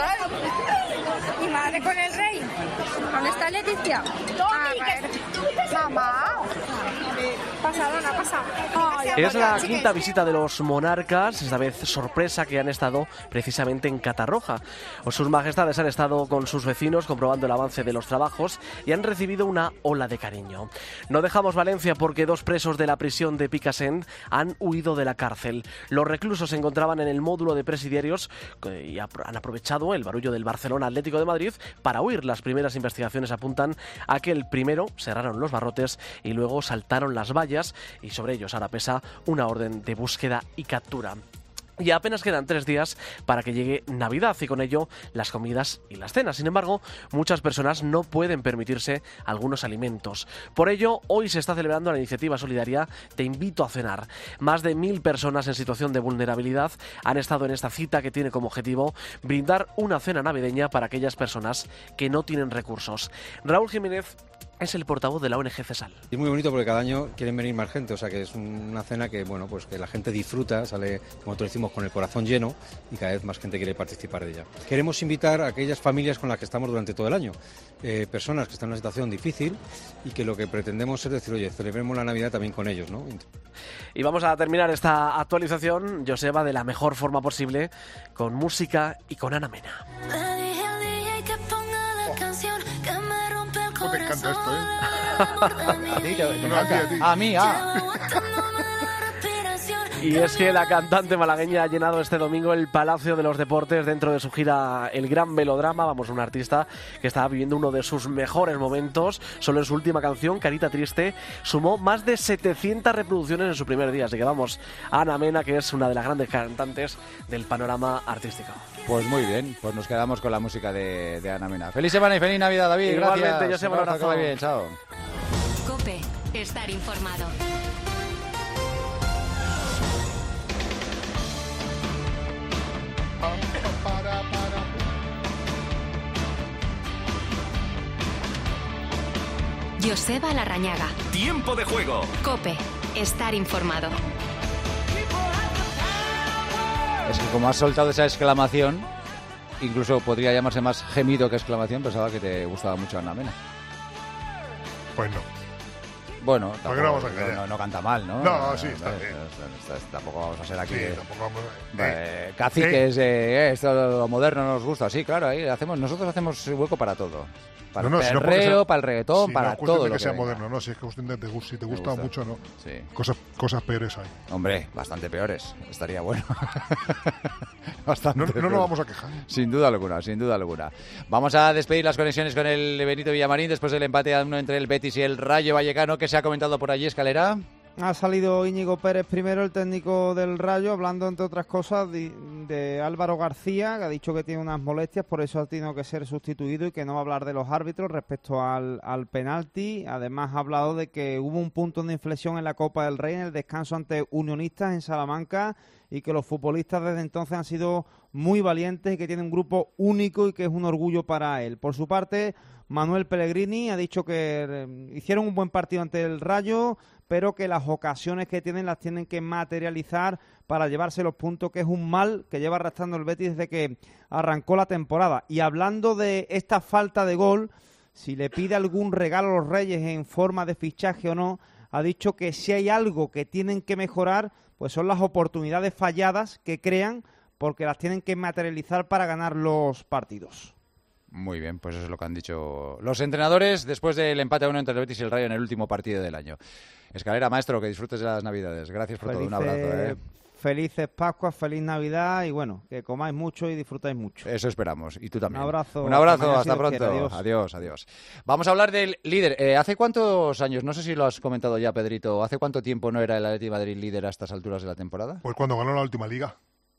S18: mi madre con el rey. ¿Dónde está Leticia? A ver. Mamá. Pasadona, pasa.
S14: Es la quinta visita de los monarcas, esta vez sorpresa, que han estado precisamente en Catarroja. Sus majestades han estado con sus vecinos comprobando el avance de los trabajos y han recibido una ola de cariño. No dejamos Valencia porque dos presos de la prisión de Picassent han huido de la cárcel. Los reclusos se encontraban en el módulo de presidiarios y han aprovechado el barullo del Barcelona Atlético de Madrid para huir. Las primeras investigaciones apuntan a que el primero cerraron los barrotes y luego saltaron las vallas, y sobre ellos ahora pesa una orden de búsqueda y captura. Y apenas quedan tres días para que llegue Navidad y con ello las comidas y las cenas. Sin embargo, muchas personas no pueden permitirse algunos alimentos. Por ello, hoy se está celebrando la iniciativa solidaria Te invito a cenar. Más de mil personas en situación de vulnerabilidad han estado en esta cita que tiene como objetivo brindar una cena navideña para aquellas personas que no tienen recursos. Raúl Jiménez es el portavoz de la O N G CESAL.
S19: Es muy bonito porque cada año quieren venir más gente, o sea que es una cena que, bueno, pues que la gente disfruta, sale, como te decimos, con el corazón lleno y cada vez más gente quiere participar de ella. Queremos invitar a aquellas familias con las que estamos durante todo el año, eh, personas que están en una situación difícil y que lo que pretendemos es decir, oye, celebremos la Navidad también con ellos, ¿no?
S14: Y vamos a terminar esta actualización, Joseba, de la mejor forma posible, con música y con Ana Mena.
S2: Me encanta esto, ¿eh?
S6: ¿A ti? ¿Te, te no, a ti, a ti. A mí, ah.
S14: Y es que la cantante malagueña ha llenado este domingo el Palacio de los Deportes dentro de su gira El Gran Melodrama. Vamos, un artista que estaba viviendo uno de sus mejores momentos. Solo en su última canción, Carita Triste, sumó más de setecientas reproducciones en su primer día. Así que vamos a Ana Mena, que es una de las grandes cantantes del panorama artístico.
S6: Pues muy bien, pues nos quedamos con la música de, de Ana Mena. Feliz semana y feliz Navidad, David.
S14: Igualmente,
S6: gracias.
S14: yo sé, un abrazo.
S6: Que bien, chao.
S4: COPE, estar informado. Joseba Larrañaga.
S13: Tiempo de juego.
S4: COPE, estar informado.
S6: Es que como has soltado esa exclamación, incluso podría llamarse más gemido que exclamación, pensaba que te gustaba mucho Ana Mena.
S2: Pues no.
S6: Bueno,
S2: ¿Por
S6: tampoco,
S2: qué no vamos a callar?
S6: no, no canta mal, ¿no?
S2: No, sí, está
S6: Eh,
S2: bien.
S6: está- está- Tampoco vamos a ser aquí
S2: Sí,
S6: de-
S2: tampoco vamos a-
S6: eh,
S2: Eh,
S6: caciques, eh, eh, esto lo moderno nos gusta. Sí, claro, ahí hacemos, nosotros hacemos hueco para todo. Para
S2: No, no,
S6: el
S2: si no porque
S6: perreo,
S2: sea-
S6: para el reggaetón,
S2: si
S6: para
S2: no es cuestión
S6: todo
S2: de
S6: lo
S2: que
S6: que
S2: sea
S6: venga.
S2: moderno, no, si es cuestión de te gusta, si te gusta,
S6: gusta.
S2: mucho, no.
S6: Sí.
S2: Cosas, cosas peores hay.
S6: Hombre, bastante peores. Estaría bueno. Bastante
S2: No, no
S6: peores.
S2: nos vamos a quejar.
S6: Sin duda alguna, sin duda alguna. Vamos a despedir las conexiones con el Benito Villamarín después del empate a uno entre el Betis y el Rayo Vallecano, que se ha comentado por allí, Escalera.
S8: Ha salido Íñigo Pérez primero, el técnico del Rayo, hablando entre otras cosas de, de Álvaro García, que ha dicho que tiene unas molestias, por eso ha tenido que ser sustituido y que no va a hablar de los árbitros respecto al, al penalti. Además ha hablado de que hubo un punto de inflexión en la Copa del Rey en el descanso ante Unionistas en Salamanca y que los futbolistas desde entonces han sido muy valientes y que tienen un grupo único y que es un orgullo para él. Por su parte, Manuel Pellegrini ha dicho que eh, hicieron un buen partido ante el Rayo, pero que las ocasiones que tienen las tienen que materializar para llevarse los puntos, que es un mal que lleva arrastrando el Betis desde que arrancó la temporada. Y hablando de esta falta de gol, si le pide algún regalo a los Reyes en forma de fichaje o no, ha dicho que si hay algo que tienen que mejorar, pues son las oportunidades falladas que crean, porque las tienen que materializar para ganar los partidos.
S6: Muy bien, pues eso es lo que han dicho los entrenadores después del empate a uno entre el Betis y el Rayo en el último partido del año. Escalera, maestro, que disfrutes de las Navidades. Gracias por todo. Un abrazo. ¿eh?
S8: Felices Pascuas, feliz Navidad y bueno, que comáis mucho y disfrutáis mucho.
S6: Eso esperamos. Y tú también.
S8: Un abrazo.
S6: Un abrazo,
S8: Hasta
S6: hasta
S8: mañana, si Dios
S6: pronto.
S8: quiere.
S6: Adiós,
S8: Adiós.
S6: adiós. Vamos a hablar del líder. Eh, ¿Hace cuántos años, no sé si lo has comentado ya, Pedrito, hace cuánto tiempo no era el Atlético de Madrid líder a estas alturas de la temporada?
S2: Pues cuando ganó la última liga.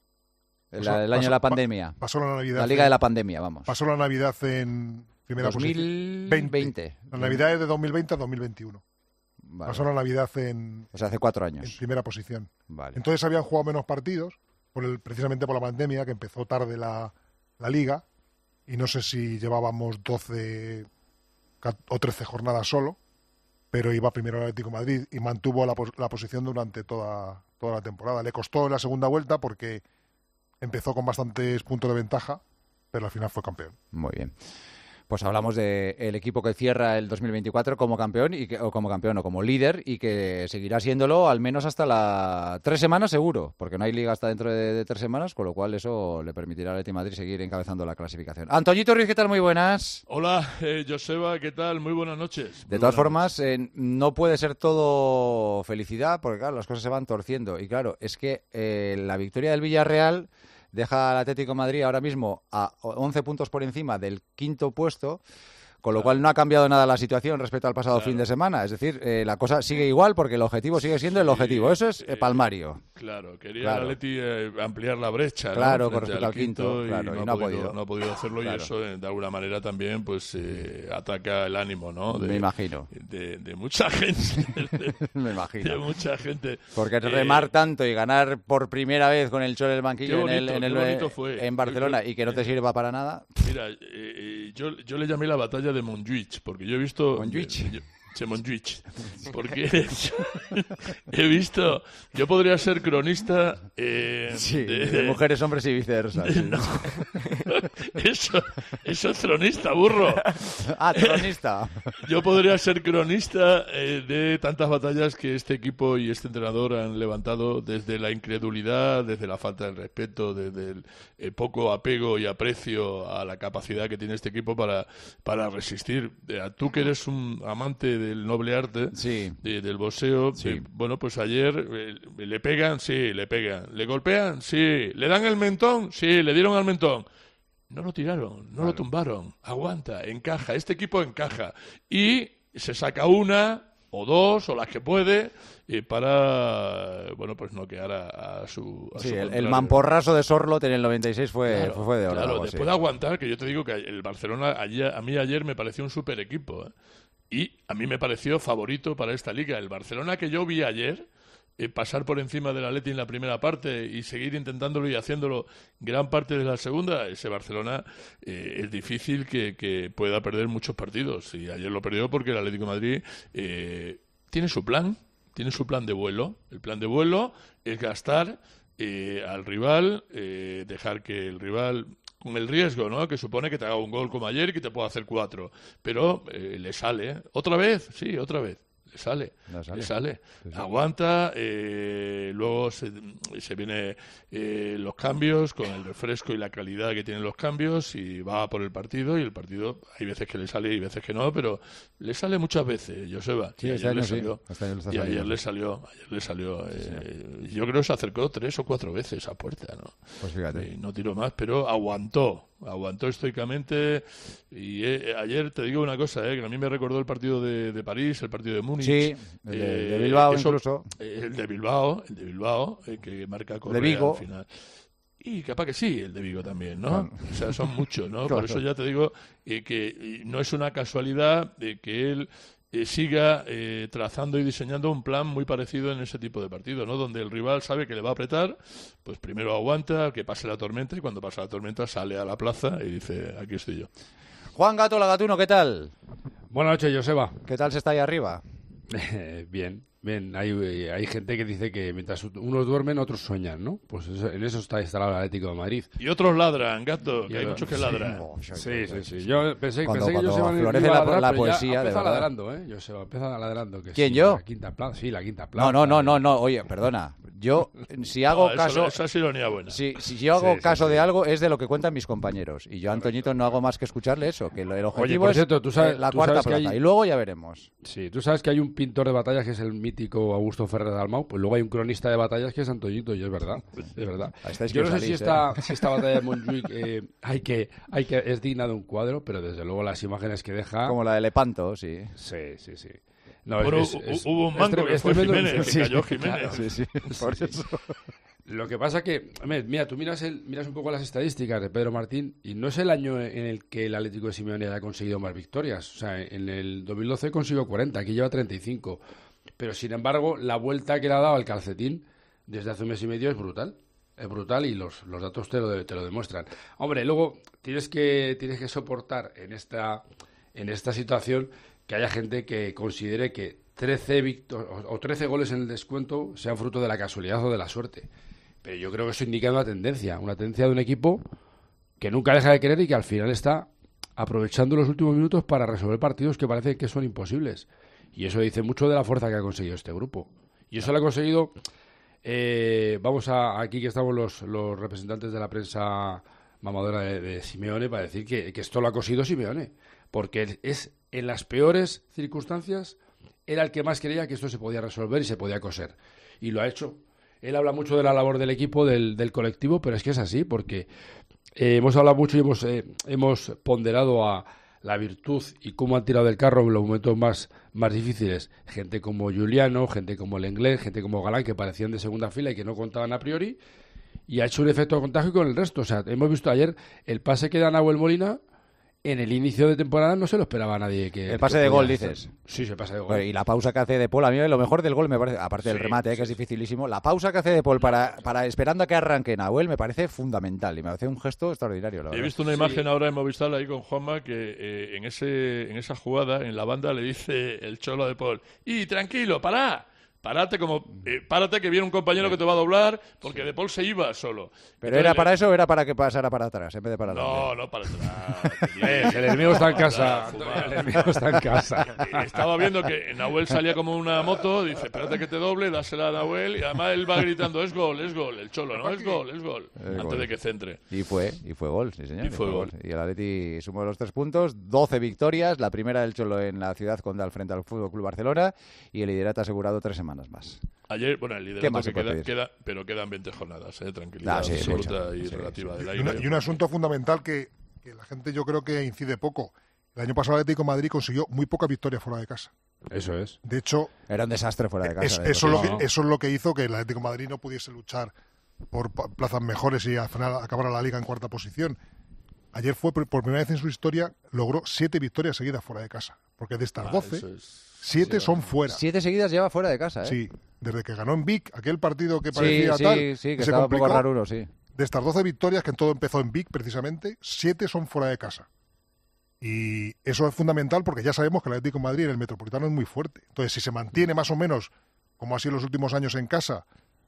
S6: El,
S2: Pasó-
S6: el año
S2: pasó-
S6: de la
S2: pa-
S6: pandemia.
S2: pasó la Navidad
S6: La liga
S2: en-
S6: de la pandemia, vamos.
S2: Pasó la Navidad en primera
S6: dos mil
S2: posición.
S6: veinte.
S2: La Navidad es de dos mil veinte a dos mil veintiuno.
S6: Vale.
S2: Pasó la Navidad en,
S6: O sea, hace cuatro
S2: en
S6: años.
S2: primera posición.
S6: Vale.
S2: Entonces habían jugado menos partidos, por el, precisamente por la pandemia, que empezó tarde la, la liga, y no sé si llevábamos doce ca- o trece jornadas solo, pero iba primero el Atlético de Madrid y mantuvo la, pos- la posición durante toda, toda la temporada. Le costó en la segunda vuelta porque empezó con bastantes puntos de ventaja, pero al final fue campeón.
S6: Muy bien. Pues hablamos del equipo que cierra el dos mil veinticuatro como campeón, y que, o como campeón o como líder, y que seguirá siéndolo al menos hasta las tres semanas seguro, porque no hay liga hasta dentro de, de tres semanas, con lo cual eso le permitirá al Atlético de Madrid seguir encabezando la clasificación. Antoñito Ruiz, ¿qué tal? Muy buenas.
S20: Hola, eh, Joseba, ¿qué tal? Muy buenas noches.
S6: De
S20: Muy
S6: todas
S20: buenas
S6: formas, eh, no puede ser todo felicidad, porque claro, las cosas se van torciendo. Y claro, es que eh, la victoria del Villarreal deja al Atlético de Madrid ahora mismo a once puntos por encima del quinto puesto, con lo cual no ha cambiado nada la situación respecto al pasado
S20: Claro.
S6: fin de semana. Es decir, eh, la cosa sigue igual porque el objetivo sigue siendo el objetivo. Eso es eh, palmario.
S20: Claro, quería
S6: Claro.
S20: el Atleti eh, ampliar la brecha, ¿no?
S6: Claro, con
S20: Frente
S6: respecto al quinto,
S20: y
S6: claro,
S20: no,
S6: y no ha
S20: ha podido,
S6: podido.
S20: no ha podido hacerlo
S6: Claro.
S20: y eso eh, de alguna manera también pues eh, ataca el ánimo, ¿no? De,
S6: Me imagino.
S20: De, de mucha gente. De,
S6: Me imagino.
S20: de mucha gente.
S6: Porque
S20: Eh,
S6: remar tanto y ganar por primera vez con el Cholo en el banquillo
S20: Qué
S6: en, el,
S20: bonito,
S6: en, el-
S20: qué bonito fue.
S6: en Barcelona
S20: Yo- yo-
S6: y que no te sirva para nada.
S20: Mira, eh, eh, yo, yo le llamé la batalla de Montjuic, porque yo he visto...
S6: ¿Montjuic?
S20: yo- Sí, Montjuic. Porque he visto... Yo podría ser cronista... Eh,
S6: Sí, de mujeres, hombres y viceversa. sí.
S20: No. Eso, eso es cronista, burro.
S6: Ah, cronista.
S20: Yo podría ser cronista eh, de tantas batallas que este equipo y este entrenador han levantado desde la incredulidad, desde la falta de respeto, desde el eh, poco apego y aprecio a la capacidad que tiene este equipo para, para resistir. Eh, tú que eres un amante del noble arte,
S6: sí.
S20: de, del boxeo.
S6: Sí.
S20: Eh, bueno, pues ayer eh, le pegan, sí, le pegan. ¿Le golpean? Sí. ¿Le dan el mentón? Sí, le dieron al mentón. No lo tiraron, no claro. lo tumbaron. Aguanta, encaja. Este equipo encaja. Y se saca una o dos, o las que puede, eh, para, bueno, pues noquear a, a su a
S6: Sí,
S20: su
S6: el, el mamporraso de Sorloth en el noventa y seis fue,
S20: claro,
S6: fue de oro.
S20: Claro,
S6: algo
S20: después
S6: así.
S20: de aguantar, que yo te digo que el Barcelona, ayer, a mí ayer me pareció un super equipo, ¿eh? Y a mí me pareció favorito para esta liga. El Barcelona que yo vi ayer, eh, pasar por encima del Atleti en la primera parte y seguir intentándolo y haciéndolo gran parte de la segunda, ese Barcelona eh, es difícil que, que pueda perder muchos partidos. Y ayer lo perdió porque el Atlético de Madrid eh, tiene su plan, tiene su plan de vuelo. El plan de vuelo es gastar eh, al rival, eh, dejar que el rival, con el riesgo, ¿no?, que supone que te haga un gol como ayer y que te pueda hacer cuatro, pero eh, le sale. ¿Otra vez? Sí, otra vez. Le sale, no sale. le sale, sí, sí. Aguanta, eh, luego se, se viene eh, los cambios con el refresco y la calidad que tienen los cambios y va por el partido, y el partido hay veces que le sale y veces que no, pero le sale muchas veces, Joseba.
S6: Sí,
S20: y
S6: este
S20: ayer,
S6: año
S20: le
S6: sí.
S20: salió,
S6: este año
S20: y ayer le salió, ayer le salió, eh, sí. Yo creo que se acercó tres o cuatro veces a puerta, ¿no?
S6: Pues fíjate.
S20: Y no tiró más, pero aguantó. Aguantó estoicamente y eh, ayer te digo una cosa, eh, que a mí me recordó el partido de, de París, el partido de Múnich.
S6: Sí, el de, eh, de Bilbao eso, incluso.
S20: Eh, el de Bilbao, el de Bilbao, eh, que marca Correa
S6: de Vigo.
S20: al final. Y capaz que sí, el de Vigo también, ¿no? Claro. O sea, son muchos, ¿no?
S6: Claro.
S20: Por eso ya te digo eh, que no es una casualidad de que él Eh, siga eh, trazando y diseñando un plan muy parecido en ese tipo de partido, ¿no? Donde el rival sabe que le va a apretar, pues primero aguanta, que pase la tormenta, y cuando pasa la tormenta sale a la plaza y dice, aquí estoy yo.
S6: Juan Gato Lagatuno, ¿qué tal?
S21: Buenas noches, Joseba.
S6: ¿Qué tal se está ahí arriba?
S21: Bien, bien. Hay, hay gente que dice que mientras unos duermen, otros sueñan, ¿no? Pues eso, en eso está instalado el Atlético de Madrid.
S20: Y otros ladran, Gato, que
S21: y
S20: hay muchos que ladran.
S21: Sí, sí, sí. Yo pensé,
S6: cuando,
S21: pensé que
S6: cuando
S21: Joseba
S6: florece
S21: iba a
S6: la,
S21: ladrar,
S6: la
S21: pero
S6: poesía,
S21: ya
S6: de
S21: empieza
S6: verdad.
S21: ladrando, ¿eh? Joseba empieza ladrando. Que
S6: ¿Quién,
S21: sí,
S6: yo?
S21: La quinta plaza, sí, la quinta plaza.
S6: No, no, no, no, no. Oye, perdona. Yo, si hago
S20: no,
S6: caso...
S20: Eso, esa es ironía buena.
S6: Si, si yo hago
S21: sí,
S6: caso
S21: sí,
S6: de
S21: sí.
S6: algo, es de lo que cuentan mis compañeros. Y yo, Antoñito, no hago más que escucharle eso, que el objetivo
S21: Oye, por
S6: es
S21: cierto, tú sabes,
S6: la
S21: tú
S6: cuarta
S21: sabes que
S6: plaza.
S21: hay...
S6: Y luego ya veremos.
S21: Sí, tú sabes que hay un pintor de batallas que es el mítico Augusto Ferrer Dalmau, pues luego hay un cronista de batallas que es Antoñito, y es verdad, es verdad. Yo no sé
S6: salís,
S21: si,
S6: ¿eh?
S21: esta, si esta batalla de Montjuic eh, hay que, hay que, es digna de un cuadro, pero desde luego las imágenes que deja...
S6: Como la de Lepanto, sí.
S21: Sí, sí, sí. No,
S20: Pero
S21: es, es,
S20: hubo un mango
S21: es,
S20: que
S21: es
S20: fue
S21: tremendo,
S20: Jiménez, que
S21: sí,
S20: cayó Jiménez.
S21: Claro,
S6: sí, sí, por
S21: sí,
S6: eso.
S21: Lo que pasa que, mira, tú miras, el, miras un poco las estadísticas de Pedro Martín y no es el año en el que el Atlético de Simeone haya conseguido más victorias. O sea, en el dos mil doce consiguió cuarenta, aquí lleva treinta y cinco. Pero, sin embargo, la vuelta que le ha dado al calcetín desde hace un mes y medio es brutal. Es brutal y los, los datos te lo, te lo demuestran. Hombre, luego tienes que, tienes que soportar en esta, en esta situación que haya gente que considere que trece victor- o trece goles en el descuento sean fruto de la casualidad o de la suerte. Pero yo creo que eso indica una tendencia, una tendencia de un equipo que nunca deja de querer y que al final está aprovechando los últimos minutos para resolver partidos que parece que son imposibles. Y eso dice mucho de la fuerza que ha conseguido este grupo. Y eso lo ha conseguido, eh, vamos a, aquí que estamos los, los representantes de la prensa mamadora de, de Simeone, para decir que, que esto lo ha conseguido Simeone. Porque es en las peores circunstancias, era el que más creía que esto se podía resolver y se podía coser. Y lo ha hecho. Él habla mucho de la labor del equipo, del, del colectivo, pero es que es así, porque eh, hemos hablado mucho y hemos, eh, hemos ponderado a la virtud y cómo han tirado del carro en los momentos más, más difíciles. Gente como Juliano, gente como Lenglet, gente como Galán, que parecían de segunda fila y que no contaban a priori, y ha hecho un efecto de contagio con el resto. O sea, hemos visto ayer el pase que da Nahuel Molina. En el inicio de temporada no se lo esperaba a nadie. Que
S6: El pase
S21: que
S6: de gol,
S21: hacer.
S6: dices.
S21: Sí, el pase de gol.
S6: Bueno, y la pausa que hace De Paul, a mí lo mejor del gol me parece, aparte del
S21: Sí,
S6: remate, eh, que es dificilísimo, la pausa que hace De Paul para, para esperando a que arranque Nahuel me parece fundamental y me parece un gesto extraordinario. La
S20: He
S6: verdad.
S20: visto una
S21: Sí.
S20: imagen ahora en Movistar ahí con Juanma que eh, en ese en esa jugada, en la banda, le dice el cholo de Paul, y tranquilo, pará, Párate como eh, párate que viene un compañero que te va a doblar, porque sí. De Paul se iba solo.
S6: ¿Pero Entonces, era para eso o era para que pasara para atrás en vez de para adelante?
S20: No, no para atrás.
S21: eh, el enemigo está en casa. El enemigo está en casa.
S20: Estaba viendo que Nahuel salía como una moto, dice, espérate que te doble, dásela a Nahuel, y además él va gritando, es gol, es gol, el Cholo, no, es gol, es gol, es antes gol. de que centre.
S6: Y fue, y fue gol, sí señor.
S20: Y fue gol.
S6: Y el Atleti sumó los tres puntos, doce victorias, la primera del Cholo en la ciudad condal frente al Fútbol Club Barcelona, y el liderato asegurado tres semanas más.
S20: Ayer, bueno, el liderato que queda, queda, pero quedan veinte jornadas, ¿eh? Tranquilidad ah, sí, absoluta mucho. y sí, relativa sí. del aire.
S2: Y, una, y un asunto fundamental que, que la gente yo creo que incide poco. El año pasado el Atlético de Madrid consiguió muy pocas victorias fuera de casa.
S21: Eso es.
S2: De hecho...
S6: Era un desastre fuera de casa.
S2: Es,
S6: de
S2: eso, lo que, eso es lo que hizo que el Atlético de Madrid no pudiese luchar por plazas mejores y al final acabar la Liga en cuarta posición. Ayer fue, por primera vez en su historia, logró siete victorias seguidas fuera de casa. Porque de estas doce... Ah, Siete sí, son fuera.
S6: Siete seguidas lleva fuera de casa, ¿eh?
S2: Sí, desde que ganó en Vic, aquel partido que parecía
S6: sí,
S2: tal,
S6: sí, sí, que, que
S2: se
S6: estaba
S2: complicó.
S6: Un poco raro, sí.
S2: De estas doce victorias, que en todo empezó en Vic precisamente, siete son fuera de casa. Y eso es fundamental porque ya sabemos que el Atlético de Madrid en el Metropolitano es muy fuerte. Entonces, si se mantiene más o menos, como ha sido en los últimos años en casa,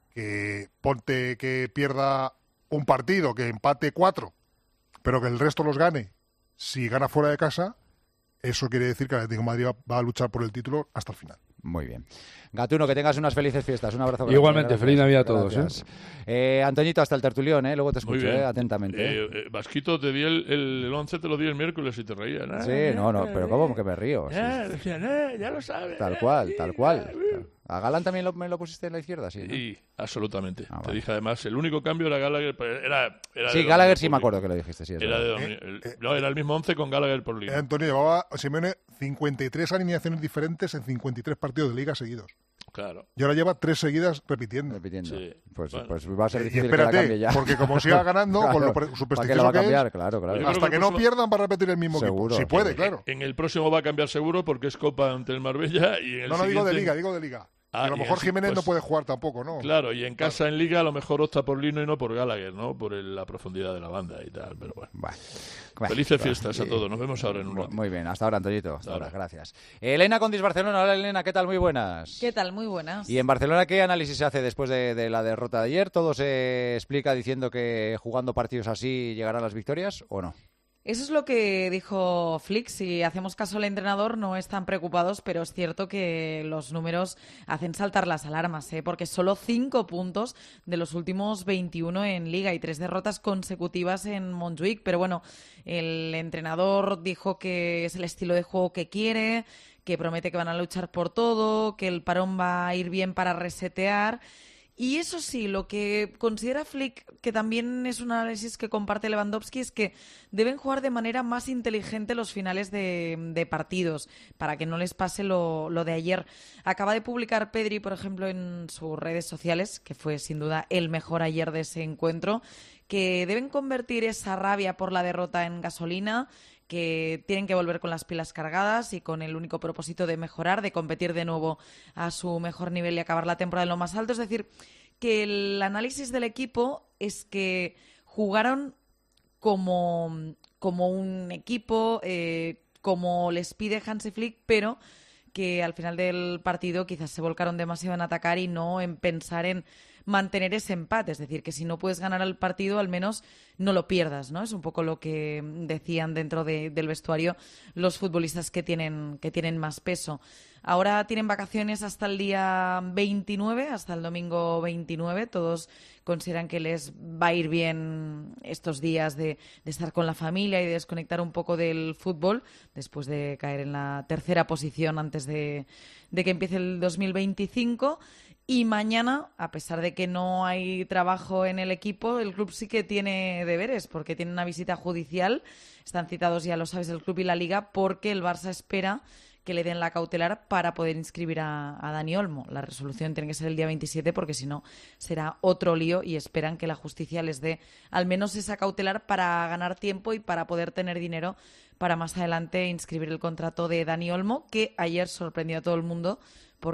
S2: que ponte que pierda un partido, que empate cuatro, pero que el resto los gane, si gana fuera de casa... Eso quiere decir que el Atlético de Madrid va a luchar por el título hasta el final.
S6: Muy bien. Gatuno, que tengas unas felices fiestas. Un abrazo.
S21: Igualmente, gracias. Feliz Navidad a todos. ¿eh?
S6: Eh, Antoñito, hasta el tertulión, ¿eh? Luego te escucho eh, atentamente.
S20: Eh, eh, Vasquito, te di el, el, el once, te lo di el miércoles y te reías. ¿no?
S6: Sí, no, no, pero ¿cómo que me río?
S20: Ya, sí. decían, eh, ya lo sabes.
S6: Tal cual, tal cual. ¿A Galán también lo, me lo pusiste en la izquierda? Sí, ¿no?
S20: Sí, absolutamente. Ah, te vale. dije además, el único cambio era Gallagher. Era, era
S6: sí, Gallagher sí me acuerdo que lo dijiste. Sí,
S20: era, de dominio, el, eh, no, era el mismo once con Gallagher por línea.
S2: Eh, Antonio, llevaba Simeone cincuenta y tres alineaciones diferentes en cincuenta y tres partidos de Liga seguidos.
S20: Claro.
S2: Y ahora lleva tres seguidas repitiendo.
S6: Repitiendo. Sí. Pues,
S20: bueno.
S6: pues va a ser difícil
S2: y espérate,
S6: que la cambie ya.
S2: Porque como siga ganando, claro, con lo pre- supersticioso
S6: va a
S2: que
S6: cambiar,
S2: es,
S6: claro, claro.
S2: hasta que, que no próximo... pierdan va a repetir el mismo
S6: seguro,
S2: equipo. Si puede,
S20: en,
S2: claro.
S20: En el próximo va a cambiar seguro porque es Copa ante el Marbella y en el
S2: No, no
S20: siguiente...
S2: digo de Liga, digo de Liga. Ah, a lo mejor Jiménez pues, no puede jugar tampoco, ¿no?
S20: Claro, y en casa, claro. en Liga, a lo mejor opta por Lino y no por Gallagher, ¿no? Por el, la profundidad de la banda y tal, pero bueno.
S6: Vale.
S20: Felices fiestas a todos, nos vemos ahora en un rato.
S6: Muy bien, hasta ahora, Antoñito. Hasta ahora, gracias. Elena Condis, Barcelona. Hola, Elena, ¿qué tal? Muy buenas.
S1: ¿Qué tal? Muy buenas.
S6: ¿Y en Barcelona qué análisis se hace después de, de la derrota de ayer? ¿Todo se explica diciendo que jugando partidos así llegarán las victorias o no?
S1: Eso es lo que dijo Flick. Si hacemos caso al entrenador, no están preocupados, pero es cierto que los números hacen saltar las alarmas, ¿eh? Porque solo cinco puntos de los últimos veintiuno en Liga y tres derrotas consecutivas en Montjuic. Pero bueno, el entrenador dijo que es el estilo de juego que quiere, que promete que van a luchar por todo, que el parón va a ir bien para resetear. Y eso sí, lo que considera Flick, que también es un análisis que comparte Lewandowski, es que deben jugar de manera más inteligente los finales de, de partidos, para que no les pase lo, lo de ayer. Acaba de publicar Pedri, por ejemplo, en sus redes sociales, que fue sin duda el mejor ayer de ese encuentro, que deben convertir esa rabia por la derrota en gasolina, que tienen que volver con las pilas cargadas y con el único propósito de mejorar, de competir de nuevo a su mejor nivel y acabar la temporada en lo más alto. Es decir, que el análisis del equipo es que jugaron como, como un equipo, eh, como les pide Hansi Flick, pero que al final del partido quizás se volcaron demasiado en atacar y no en pensar en mantener ese empate, es decir, que si no puedes ganar el partido, al menos no lo pierdas, ¿no? Es un poco lo que decían dentro de, del vestuario los futbolistas que tienen, que tienen más peso. Ahora tienen vacaciones hasta el día veintinueve, hasta el domingo veintinueve. Todos consideran que les va a ir bien estos días de, de estar con la familia y de desconectar un poco del fútbol, después de caer en la tercera posición antes de, de que empiece el dos mil veinticinco. Y mañana, a pesar de que no hay trabajo en el equipo, el club sí que tiene deberes, porque tiene una visita judicial. Están citados, ya lo sabes, el club y la Liga, porque el Barça espera que le den la cautelar para poder inscribir a, a Dani Olmo. La resolución tiene que ser el día veintisiete, porque si no será otro lío, y esperan que la justicia les dé al menos esa cautelar para ganar tiempo y para poder tener dinero para más adelante inscribir el contrato de Dani Olmo, que ayer sorprendió a todo el mundo porque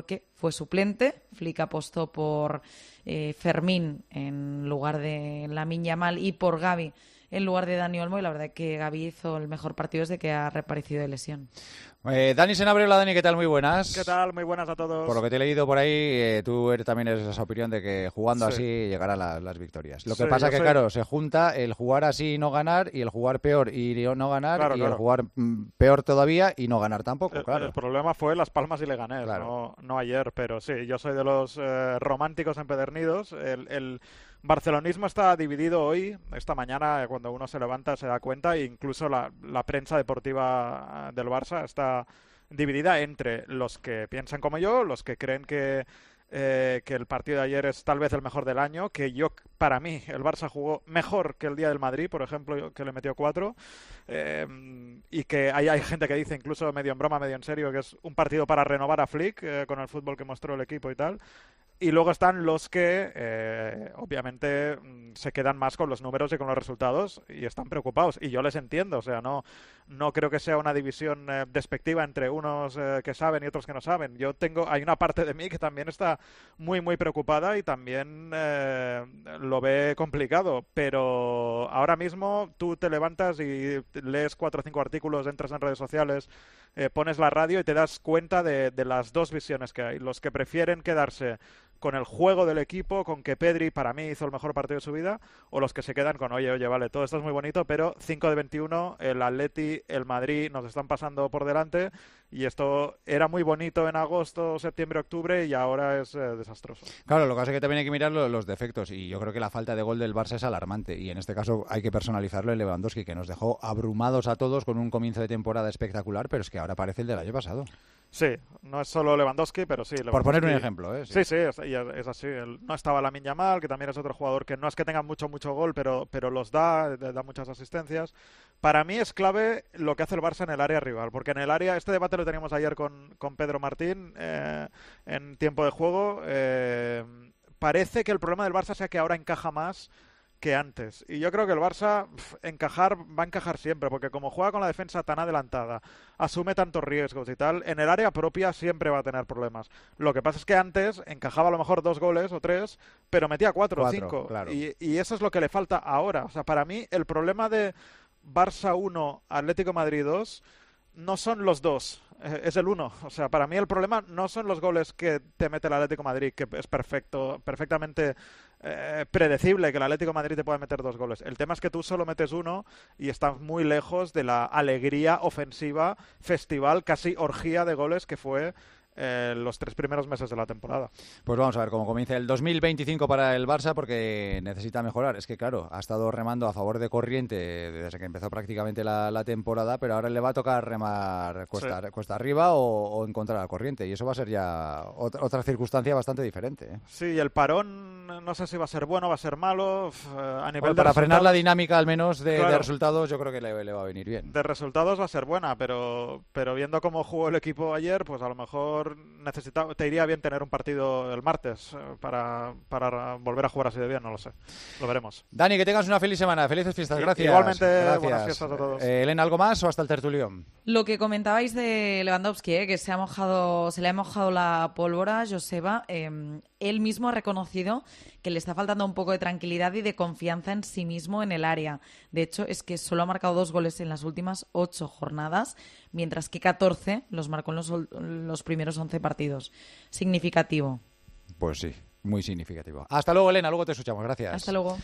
S1: fue suplente. Flick apostó por eh, Fermín en lugar de Lamine Yamal y por Gavi en lugar de Dani Olmo, y la verdad es que Gavi hizo el mejor partido desde que ha reaparecido de lesión.
S6: Eh, Dani Senabriola, Dani, ¿qué tal? Muy buenas.
S7: ¿Qué tal? Muy buenas a todos.
S6: Por lo que te he leído por ahí, eh, tú eres, también eres de esa opinión de que jugando
S7: Sí.
S6: así llegarán la- las victorias. Lo que
S7: Sí,
S6: pasa
S7: yo
S6: que,
S7: soy-
S6: claro, se junta el jugar así y no ganar, y el jugar peor y no ganar,
S7: Claro,
S6: y
S7: claro.
S6: el jugar mm, peor todavía y no ganar tampoco,
S7: El,
S6: claro.
S7: el problema fue Las Palmas y Leganés, no, no ayer, pero sí, yo soy de los eh, románticos empedernidos. El, el barcelonismo está dividido hoy, esta mañana, cuando uno se levanta se da cuenta, e incluso la, la prensa deportiva del Barça está dividida entre los que piensan como yo, los que creen que eh, que el partido de ayer es tal vez el mejor del año, que yo, para mí, el Barça jugó mejor que el día del Madrid, por ejemplo, que le metió cuatro, eh, y que hay, hay gente que dice, incluso medio en broma, medio en serio, que es un partido para renovar a Flick eh, con el fútbol que mostró el equipo y tal. Y luego están los que, eh, obviamente, mm, se quedan más con los números y con los resultados y están preocupados. Y yo les entiendo, o sea, no, no creo que sea una división eh, despectiva entre unos eh, que saben y otros que no saben. Yo tengo, hay una parte de mí que también está muy, muy preocupada y también eh, lo ve complicado. Pero ahora mismo tú te levantas y lees cuatro o cinco artículos, entras en redes sociales, eh, pones la radio y te das cuenta de, de las dos visiones que hay. Los que prefieren quedarse con el juego del equipo, con que Pedri para mí hizo el mejor partido de su vida, o los que se quedan con, oye, oye, vale, todo esto es muy bonito, pero cinco de veintiuno, el Atleti, el Madrid nos están pasando por delante y esto era muy bonito en agosto, septiembre, octubre y ahora es eh, desastroso.
S6: Claro, lo que pasa es que también hay que mirar lo- los defectos, y yo creo que la falta de gol del Barça es alarmante, y en este caso hay que personalizarlo en Lewandowski, que nos dejó abrumados a todos con un comienzo de temporada espectacular, pero es que ahora parece el del año pasado.
S7: Sí, no es solo Lewandowski, pero sí.
S6: Por poner un
S7: Lewandowski-
S6: ejemplo, ¿eh? Sí.
S7: Sí, sí, es, y es- es así. El- no estaba Lamine Yamal, que también es otro jugador que no es que tenga mucho, mucho gol, pero, pero los da, da da muchas asistencias. Para mí es clave lo que hace el Barça en el área rival, porque en el área, este debate lo teníamos ayer con, con Pedro Martín eh, en tiempo de juego. eh, parece que el problema del Barça sea que ahora encaja más que antes. Y yo creo que el Barça pf, encajar va a encajar siempre, porque como juega con la defensa tan adelantada, asume tantos riesgos y tal, en el área propia siempre va a tener problemas. Lo que pasa es que antes encajaba a lo mejor dos goles o tres, pero metía cuatro o
S6: Cuatro,
S7: cinco.
S6: claro.
S7: Y, y eso es lo que le falta ahora. O sea, para mí el problema de Barça uno, Atlético Madrid dos, no son los dos, eh, es el uno. O sea, para mí el problema no son los goles que te mete el Atlético de Madrid, que es perfecto, perfectamente eh, predecible que el Atlético de Madrid te pueda meter dos goles. El tema es que tú solo metes uno y estás muy lejos de la alegría ofensiva, festival, casi orgía de goles que fue eh, los tres primeros meses de la temporada.
S6: Pues vamos a ver cómo comienza el dos mil veinticinco para el Barça, porque necesita mejorar. Es que, claro, ha estado remando a favor de corriente desde que empezó prácticamente la, la temporada, pero ahora le va a tocar remar cuesta,
S7: Sí.
S6: cuesta arriba o, o encontrar la corriente, y eso va a ser ya otra, otra circunstancia bastante diferente, ¿eh?
S7: Sí, el parón no sé si va a ser bueno, va a ser malo. f- eh, A nivel
S6: Bueno,
S7: de
S6: para frenar la
S7: resultados-
S6: dinámica, al menos, de, de
S7: Claro.
S6: resultados, yo creo que le, le va a venir bien.
S7: De resultados va a ser buena, pero, pero viendo cómo jugó el equipo ayer, pues a lo mejor necesita, te iría bien tener un partido el martes eh, para, para volver a jugar así de bien, no lo sé. Lo veremos.
S6: Dani, que tengas una feliz semana, felices fiestas,
S7: I-
S6: gracias.
S7: igualmente,
S6: Gracias.
S7: buenas fiestas a todos.
S6: Eh, Elena, ¿algo más o hasta el tertulión?
S1: Lo que comentabais de Lewandowski, ¿eh? que se ha mojado, se le ha mojado la pólvora, Joseba, eh, él mismo ha reconocido que le está faltando un poco de tranquilidad y de confianza en sí mismo en el área. De hecho, es que solo ha marcado dos goles en las últimas ocho jornadas, mientras que catorce los marcó en los, ol- los primeros once partidos. Significativo.
S6: Pues sí, muy significativo. Hasta luego, Elena, luego te escuchamos, gracias.
S1: Hasta luego.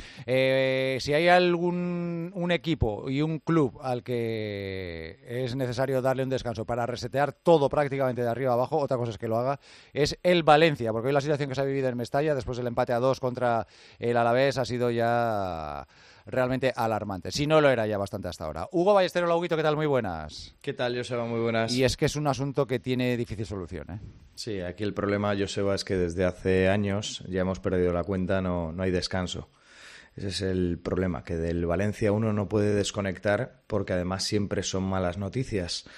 S6: Eh, si hay algún un equipo y un club al que es necesario darle un descanso para resetear todo prácticamente de arriba a abajo, otra cosa es que lo haga, es el Valencia, porque hoy la situación que se ha vivido en Mestalla, después del empate a dos contra el Alavés, ha sido ya realmente alarmante. Si no lo era ya bastante hasta ahora. Hugo Ballesteros, Lauguito, ¿qué tal? Muy buenas.
S22: ¿Qué tal, Joseba? Muy buenas.
S6: Y es que es un asunto que tiene difícil solución, ¿eh?
S22: Sí, aquí el problema, Joseba, es que desde hace años ya hemos perdido la cuenta, no, no hay descanso. Ese es el problema, que del Valencia uno no puede desconectar porque además siempre son malas noticias.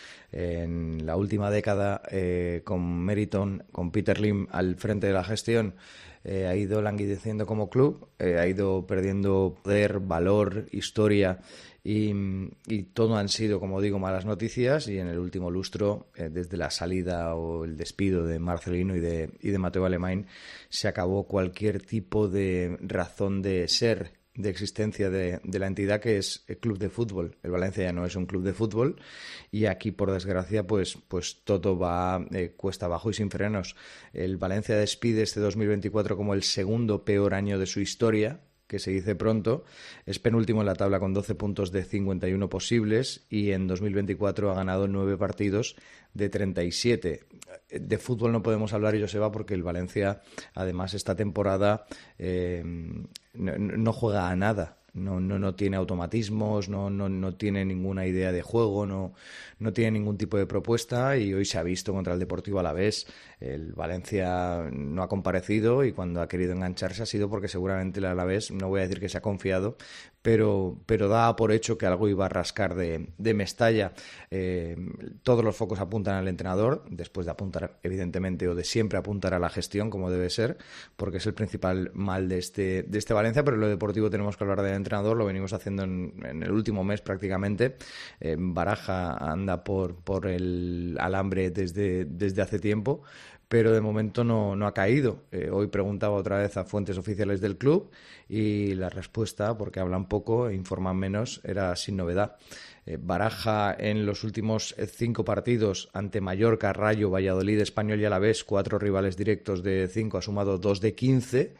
S22: En la última década, eh, con Meriton, con Peter Lim al frente de la gestión, eh, ha ido languideciendo como club, eh, ha ido perdiendo poder, valor, historia y, y todo han sido, como digo, malas noticias, y en el último lustro, eh, desde la salida o el despido de Marcelino y de, y de Mateu Alemany, se acabó cualquier tipo de razón de ser, de existencia de, de la entidad que es el club de fútbol. El Valencia ya no es un club de fútbol y aquí, por desgracia, pues, pues todo va eh, cuesta abajo y sin frenos. El Valencia despide este dos mil veinticuatro como el segundo peor año de su historia, que se dice pronto. Es penúltimo en la tabla con doce puntos de cincuenta y uno posibles y en dos mil veinticuatro ha ganado nueve partidos de treinta y siete. De fútbol no podemos hablar, Joseba, porque el Valencia, además, esta temporada eh, no, no juega a nada. No, no, no tiene automatismos, no, no, no tiene ninguna idea de juego, no, no tiene ningún tipo de propuesta, y hoy se ha visto contra el Deportivo Alavés. El Valencia no ha comparecido y cuando ha querido engancharse ha sido porque seguramente el Alavés, no voy a decir que se ha confiado, pero, pero da por hecho que algo iba a rascar de, de Mestalla. Eh, todos los focos apuntan al entrenador, después de apuntar, evidentemente, o de siempre apuntar a la gestión, como debe ser, porque es el principal mal de este, de este Valencia, pero en lo deportivo tenemos que hablar del entrenador, lo venimos haciendo en, en el último mes prácticamente. Eh, Baraja anda por, por el alambre desde, desde hace tiempo, pero de momento no, no ha caído. Eh, hoy preguntaba otra vez a fuentes oficiales del club y la respuesta, porque hablan poco e informan menos, era sin novedad. Eh, Baraja en los últimos cinco partidos ante Mallorca, Rayo, Valladolid, Español y Alavés, cuatro rivales directos de cinco, ha sumado dos de quince.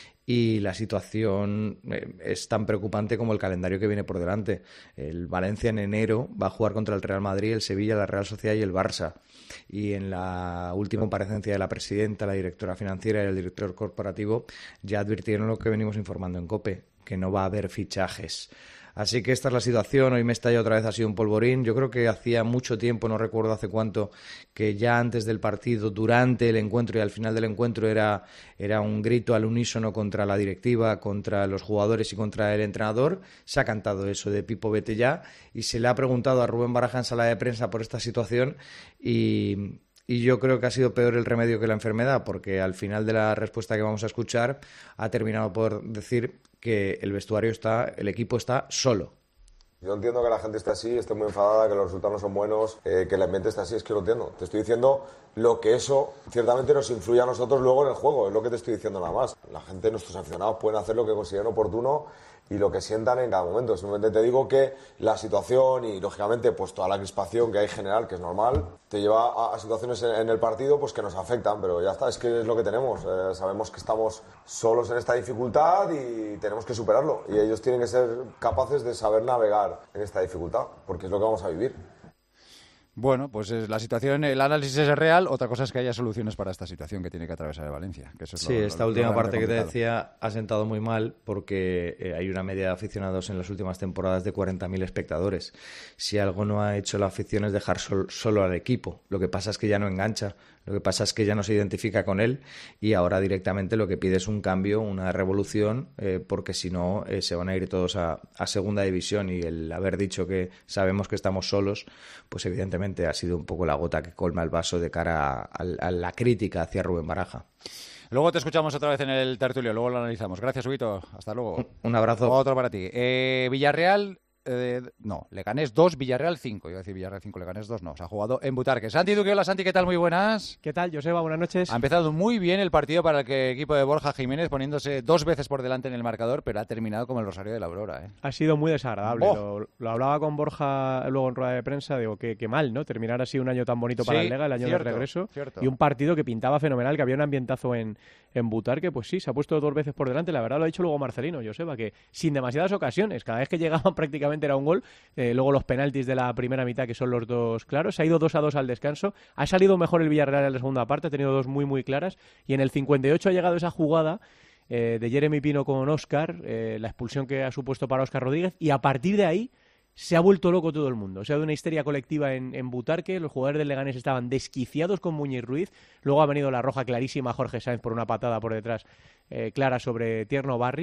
S22: Y la situación eh, es tan preocupante como el calendario que viene por delante. El Valencia en enero va a jugar contra el Real Madrid, el Sevilla, la Real Sociedad y el Barça. Y en la última comparecencia de la presidenta, la directora financiera y el director corporativo ya advirtieron lo que venimos informando en COPE, que no va a haber fichajes. Así que esta es la situación. Hoy Mestalla otra vez ha sido un polvorín. Yo creo que hacía mucho tiempo, no recuerdo hace cuánto, que ya antes del partido, durante el encuentro y al final del encuentro era, era un grito al unísono contra la directiva, contra los jugadores y contra el entrenador. Se ha cantado eso de Pipo, vete ya, y se le ha preguntado a Rubén Baraja en sala de prensa por esta situación y... Y yo creo que ha sido peor el remedio que la enfermedad, porque al final de la respuesta que vamos a escuchar ha terminado por decir que el vestuario está, el equipo está solo.
S3: Yo entiendo que la gente esté así, esté muy enfadada, que los resultados no son buenos, eh, que el ambiente esté así, es que lo entiendo. Te estoy diciendo lo que eso ciertamente nos influye a nosotros luego en el juego, es lo que te estoy diciendo nada más. La gente, nuestros aficionados, pueden hacer lo que consideren oportuno y lo que sientan en cada momento. Simplemente te digo que la situación y, lógicamente, pues toda la crispación que hay general, que es normal, te lleva a, a situaciones en, en el partido pues que nos afectan, pero ya está, es que es lo que tenemos. Eh, sabemos que estamos solos en esta dificultad y tenemos que superarlo. Y ellos tienen que ser capaces de saber navegar en esta dificultad, porque es lo que vamos a vivir.
S6: Bueno, pues es la situación, el análisis es real. Otra cosa es que haya soluciones para esta situación que tiene que atravesar el Valencia. Que eso es
S22: sí,
S6: lo,
S22: esta
S6: lo,
S22: última
S6: lo
S22: parte que te
S6: complicado.
S22: decía ha sentado muy mal porque eh, hay una media de aficionados en las últimas temporadas de cuarenta mil espectadores. Si algo no ha hecho la afición es dejar sol, solo al equipo. Lo que pasa es que ya no engancha. Lo que pasa es que ya no se identifica con él y ahora directamente lo que pide es un cambio, una revolución, eh, porque si no eh, se van a ir todos a, a segunda división, y el haber dicho que sabemos que estamos solos, pues evidentemente ha sido un poco la gota que colma el vaso de cara a, a, a la crítica hacia Rubén Baraja.
S6: Luego te escuchamos otra vez en el tertulio, luego lo analizamos. Gracias, Huguito. Hasta luego.
S22: Un, un abrazo.
S6: Otro para ti. Eh, Villarreal... Eh, no, Leganés dos, Villarreal cinco. Iba a decir Villarreal cinco, Leganés dos, no. Se ha jugado en Butarque. Santi Duque, hola Santi, ¿qué tal? Muy buenas.
S5: ¿Qué tal, Joseba? Buenas noches.
S6: Ha empezado muy bien el partido para el que, equipo de Borja Jiménez, poniéndose dos veces por delante en el marcador, pero ha terminado como el Rosario de la Aurora. ¿eh?
S5: Ha sido muy desagradable.
S6: Oh.
S5: Lo, lo hablaba con Borja luego en rueda de prensa. Digo, que, que mal, ¿no? Terminar así un año tan bonito para
S6: Sí,
S5: el Lega, el año
S6: cierto,
S5: de regreso.
S6: cierto.
S5: Y un partido que pintaba fenomenal, que había un ambientazo en, en Butarque. Pues sí, se ha puesto dos veces por delante. La verdad lo ha dicho luego Marcelino, Joseba, que sin demasiadas ocasiones. Cada vez que llegaban prácticamente era un gol. Eh, luego los penaltis de la primera mitad, que son los dos claros. Se ha ido dos a dos al descanso. Ha salido mejor el Villarreal en la segunda parte, ha tenido dos muy, muy claras. Y en el cincuenta y ocho ha llegado esa jugada eh, de Jeremy Pino con Óscar, eh, la expulsión que ha supuesto para Óscar Rodríguez. Y a partir de ahí se ha vuelto loco todo el mundo. Se ha dado una histeria colectiva en, en Butarque. Los jugadores del Leganés estaban desquiciados con Muñiz Ruiz. Luego ha venido la roja clarísima a Jorge Sáenz por una patada por detrás, eh, clara sobre Tierno Barri.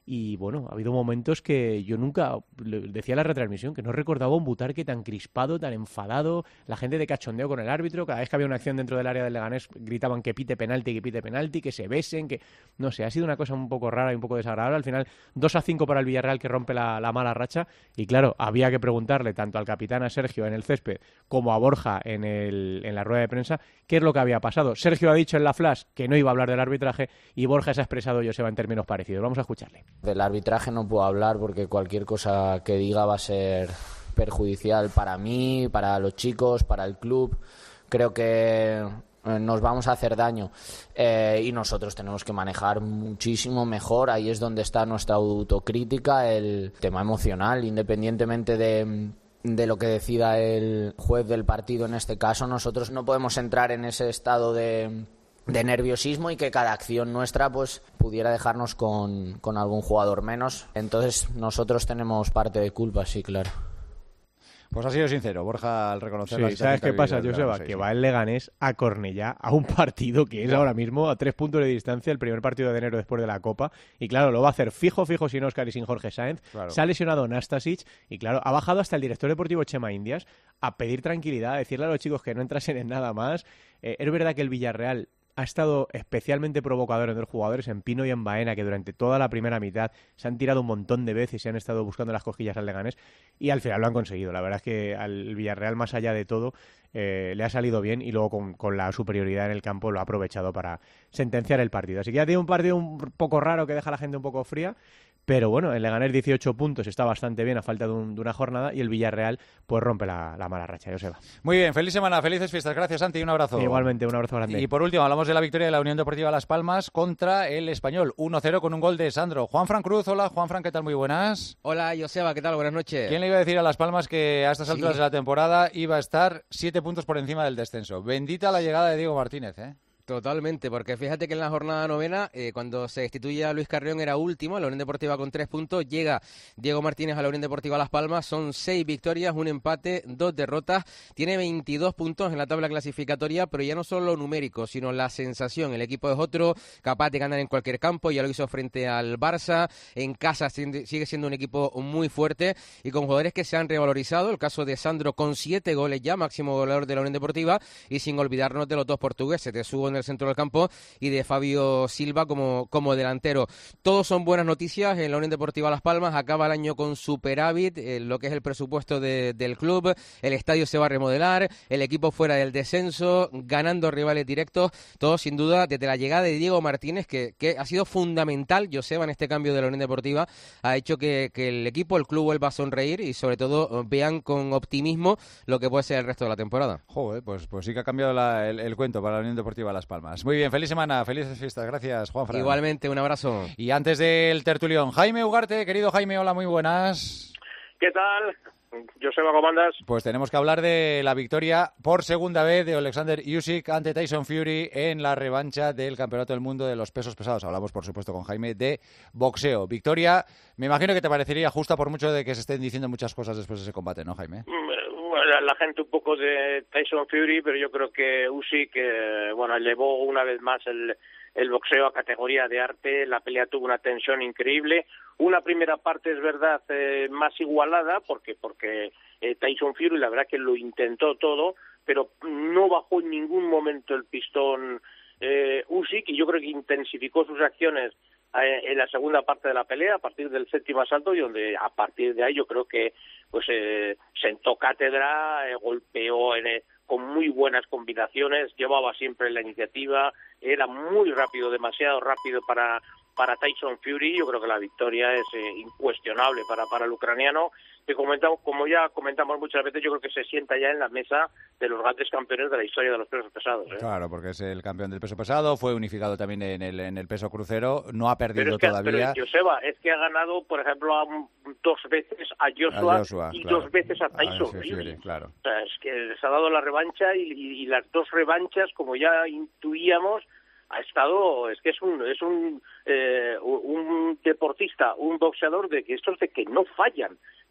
S5: Y bueno, ha habido momentos que yo nunca, decía la retransmisión, que no recordaba un Butarque tan crispado, tan enfadado, la gente de cachondeo con el árbitro, cada vez que había una acción dentro del área del Leganés gritaban que pite penalti, que pite penalti, que se besen, que no sé, ha sido una cosa un poco rara y un poco desagradable. Al final, dos a cinco para el Villarreal, que rompe la, la mala racha, y claro, había que preguntarle tanto al capitán, a Sergio en el césped, como a Borja en, el, en la rueda de prensa, qué es lo que había pasado. Sergio ha dicho en la flash que no iba a hablar del arbitraje y Borja se ha expresado, Joseba, en términos parecidos. Vamos a escucharle.
S10: Del arbitraje no puedo hablar porque cualquier cosa que diga va a ser perjudicial para mí, para los chicos, para el club. Creo que nos vamos a hacer daño eh, y nosotros tenemos que manejar muchísimo mejor. Ahí es donde está nuestra autocrítica, el tema emocional, independientemente de... de lo que decida el juez del partido en este caso. Nosotros no podemos entrar en ese estado de, de nerviosismo y que cada acción nuestra pues pudiera dejarnos con, con algún jugador menos. Entonces nosotros tenemos parte de culpa, sí, claro.
S6: Pues ha sido sincero, Borja, al reconocer la
S5: Sí, ¿sabes qué pasa,
S6: vivido,
S5: Joseba?
S6: claro, sí,
S5: que
S6: sí.
S5: va el Leganés a Cornellá a un partido que es
S6: Claro.
S5: ahora mismo a tres puntos de distancia, el primer partido de enero después de la Copa. Y claro, lo va a hacer fijo, fijo, sin Óscar y sin Jorge Sáenz.
S6: Claro.
S5: Se ha lesionado Nastasic y claro, ha bajado hasta el director deportivo Chema Indias a pedir tranquilidad, a decirle a los chicos que no entrasen en nada más. Eh, es verdad que el Villarreal ha estado especialmente provocador entre los jugadores en Pino y en Baena, que durante toda la primera mitad se han tirado un montón de veces y se han estado buscando las cosquillas al Leganés, y al final lo han conseguido. La verdad es que al Villarreal, más allá de todo, eh, le ha salido bien, y luego con, con la superioridad en el campo lo ha aprovechado para sentenciar el partido. Así que ya tiene un partido un poco raro que deja a la gente un poco fría, pero bueno, el Leganés dieciocho puntos, está bastante bien a falta de, un, de una jornada, y el Villarreal pues rompe la, la mala racha. Joseba.
S6: Muy bien, feliz semana, felices fiestas. Gracias, Santi, un abrazo.
S5: Igualmente, un abrazo grande.
S6: Y por último, hablamos de la victoria de la Unión Deportiva Las Palmas contra el Español. uno cero con un gol de Sandro. Juanfran Cruz, hola, Juanfran, ¿qué tal? Muy buenas.
S11: Hola, Joseba, ¿qué tal? Buenas noches.
S6: ¿Quién le iba a decir a Las Palmas que a estas
S11: Sí.
S6: alturas de la temporada iba a estar siete puntos por encima del descenso? Bendita la llegada de Diego Martínez, ¿eh?
S11: Totalmente, porque fíjate que en la jornada novena, eh, cuando se destituye a Luis Carrión, era último, la Unión Deportiva con tres puntos, llega Diego Martínez a la Unión Deportiva Las Palmas, son seis victorias, un empate, dos derrotas, tiene veintidós puntos en la tabla clasificatoria, pero ya no solo lo numérico, sino la sensación, el equipo es otro, capaz de ganar en cualquier campo, ya lo hizo frente al Barça, en casa sigue siendo un equipo muy fuerte y con jugadores que se han revalorizado, el caso de Sandro con siete goles ya, máximo goleador de la Unión Deportiva, y sin olvidarnos de los dos portugueses, de Subo en el centro del campo y de Fabio Silva como, como delantero. Todos son buenas noticias en la Unión Deportiva Las Palmas, acaba el año con superávit, eh, lo que es el presupuesto de, del club, el estadio se va a remodelar, el equipo fuera del descenso, ganando rivales directos, todo sin duda desde la llegada de Diego Martínez, que, que ha sido fundamental, Joseba, en este cambio de la Unión Deportiva, ha hecho que, que el equipo, el club vuelva a sonreír y sobre todo vean con optimismo lo que puede ser el resto de la temporada.
S6: Joder, pues, pues sí que ha cambiado la, el, el cuento para la Unión Deportiva Las Palmas. Muy bien, feliz semana, felices fiestas. Gracias, Juanfran.
S11: Igualmente, un abrazo.
S6: Y antes del tertulión, Jaime Ugarte, querido Jaime, hola, muy buenas.
S23: ¿Qué tal? Joseba, ¿cómo andas?
S6: Pues tenemos que hablar de la victoria por segunda vez de Alexander Usyk ante Tyson Fury en la revancha del Campeonato del Mundo de los pesos pesados. Hablamos, por supuesto, con Jaime de boxeo. Victoria, me imagino que te parecería justa por mucho de que se estén diciendo muchas cosas después de ese combate, ¿no, Jaime?
S23: La, la gente un poco de Tyson Fury, pero yo creo que Usyk, eh, bueno, elevó una vez más el, el boxeo a categoría de arte. La pelea tuvo una tensión increíble. Una primera parte, es verdad, eh, más igualada, porque porque eh, Tyson Fury, la verdad que lo intentó todo, pero no bajó en ningún momento el pistón eh, Usyk, y yo creo que intensificó sus acciones eh, en la segunda parte de la pelea, a partir del séptimo asalto, y donde a partir de ahí yo creo que pues eh, sentó cátedra, eh, golpeó en, eh, con muy buenas combinaciones, llevaba siempre la iniciativa, era muy rápido, demasiado rápido para para Tyson Fury. Yo creo que la victoria es eh, incuestionable para para el ucraniano, que comentamos, como ya comentamos muchas veces, yo creo que se sienta ya en la mesa de los grandes campeones de la historia de los pesos pesados, ¿eh?
S6: Claro, porque es el campeón del peso pesado, fue unificado también en el, en el peso crucero, no ha perdido
S23: pero es que,
S6: todavía.
S23: Pero Joseba, es que ha ganado, por ejemplo, a un, dos veces a Joshua,
S6: A Joshua,
S23: y
S6: claro.
S23: dos veces a
S6: Ah,
S23: Tyson
S6: sí,
S23: Fury.
S6: Fury, claro.
S23: O sea, es que les ha dado la revancha, y, y, y las dos revanchas, como ya intuíamos, ha estado, es que es un es un eh, un deportista, un boxeador de que estos de que no fallan,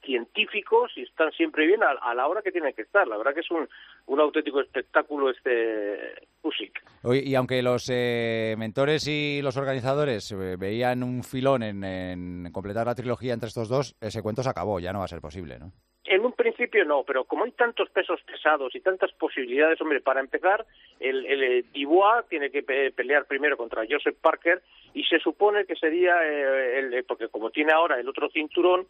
S23: científicos y están siempre bien a, a la hora que tienen que estar. La verdad que es un, un auténtico espectáculo este Usyk.
S6: Y aunque los eh, mentores y los organizadores eh, veían un filón en, en completar la trilogía entre estos dos, ese cuento se acabó, ya no va a ser posible, ¿no?
S23: En un principio no, pero como hay tantos pesos pesados y tantas posibilidades, hombre, para empezar, el, el Dubois tiene que pe- pelear primero contra Joseph Parker y se supone que sería, eh, el, porque como tiene ahora el otro cinturón,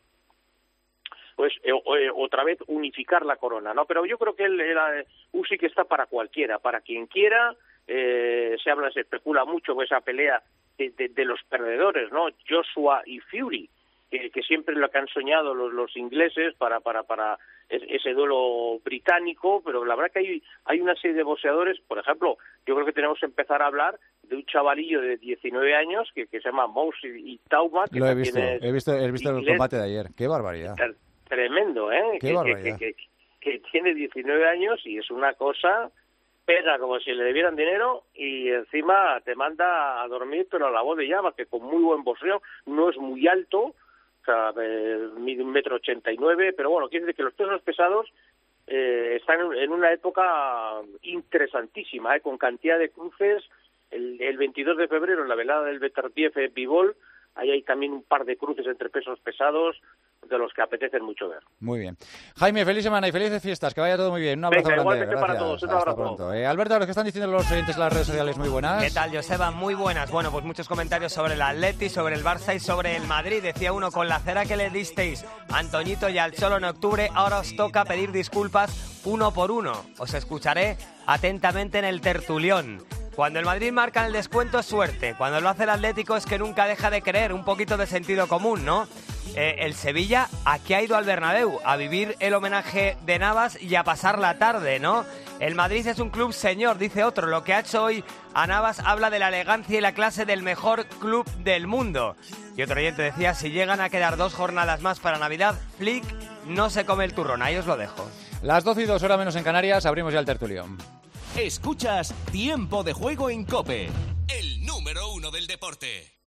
S23: pues eh, eh, otra vez unificar la corona, ¿no? Pero yo creo que el, el, el Usyk está para cualquiera, para quien quiera. Eh, se habla, se especula mucho con esa pelea de, de, de los perdedores, ¿no? Joshua y Fury, que, que siempre lo que han soñado los, los ingleses para para para ese duelo británico, pero la verdad que hay hay una serie de boxeadores, por ejemplo, yo creo que tenemos que empezar a hablar de un chavalillo de diecinueve años que, que se llama Mousy Tauma, que
S6: Lo he visto,
S23: es
S6: he visto, he visto el
S23: inglés.
S6: combate de ayer. ¡Qué barbaridad!
S23: Tremendo, ¿eh?
S6: Qué
S23: que,
S6: barbaridad.
S23: que, que, que tiene diecinueve años y es una cosa, pega como si le debieran dinero y encima te manda a dormir, pero a la voz de llama, que con muy buen boxeo, no es muy alto, o sea, eh, mide un metro ochenta y nueve, pero bueno, quiere decir que los pesos pesados eh, están en, en una época interesantísima, ¿eh? Con cantidad de cruces. El, el veintidós de febrero, en la velada del Beterbiev Bivol, ahí hay también un par de cruces entre pesos pesados de los que apetecen mucho ver.
S6: Muy bien. Jaime, feliz semana y felices fiestas. Que vaya todo muy bien. Un abrazo
S23: Venga,
S6: grande.
S23: igualmente
S6: Gracias.
S23: para todos. Un
S6: Hasta
S23: abrazo.
S6: pronto. Eh, Alberto, lo que están diciendo los oyentes en las redes sociales, muy buenas.
S9: ¿Qué tal, Joseba? Muy buenas. Bueno, pues muchos comentarios sobre el Atleti, sobre el Barça y sobre el Madrid. Decía uno, con la cera que le disteis a Antoñito y al Cholo en octubre, ahora os toca pedir disculpas uno por uno. Os escucharé atentamente en el tertulión. Cuando el Madrid marca el descuento es suerte. Cuando lo hace el Atlético es que nunca deja de creer. Un poquito de sentido común, ¿no? Eh, el Sevilla, ¿a qué ha ido al Bernabéu? A vivir el homenaje de Navas y a pasar la tarde, ¿no? El Madrid es un club señor, dice otro. Lo que ha hecho hoy a Navas habla de la elegancia y la clase del mejor club del mundo. Y otro oyente decía, si llegan a quedar dos jornadas más para Navidad, Flick no se come el turrón. Ahí os lo dejo.
S6: Las doce y dos horas menos en Canarias, abrimos ya el tertulión.
S13: Escuchas Tiempo de Juego en COPE, el número uno del deporte.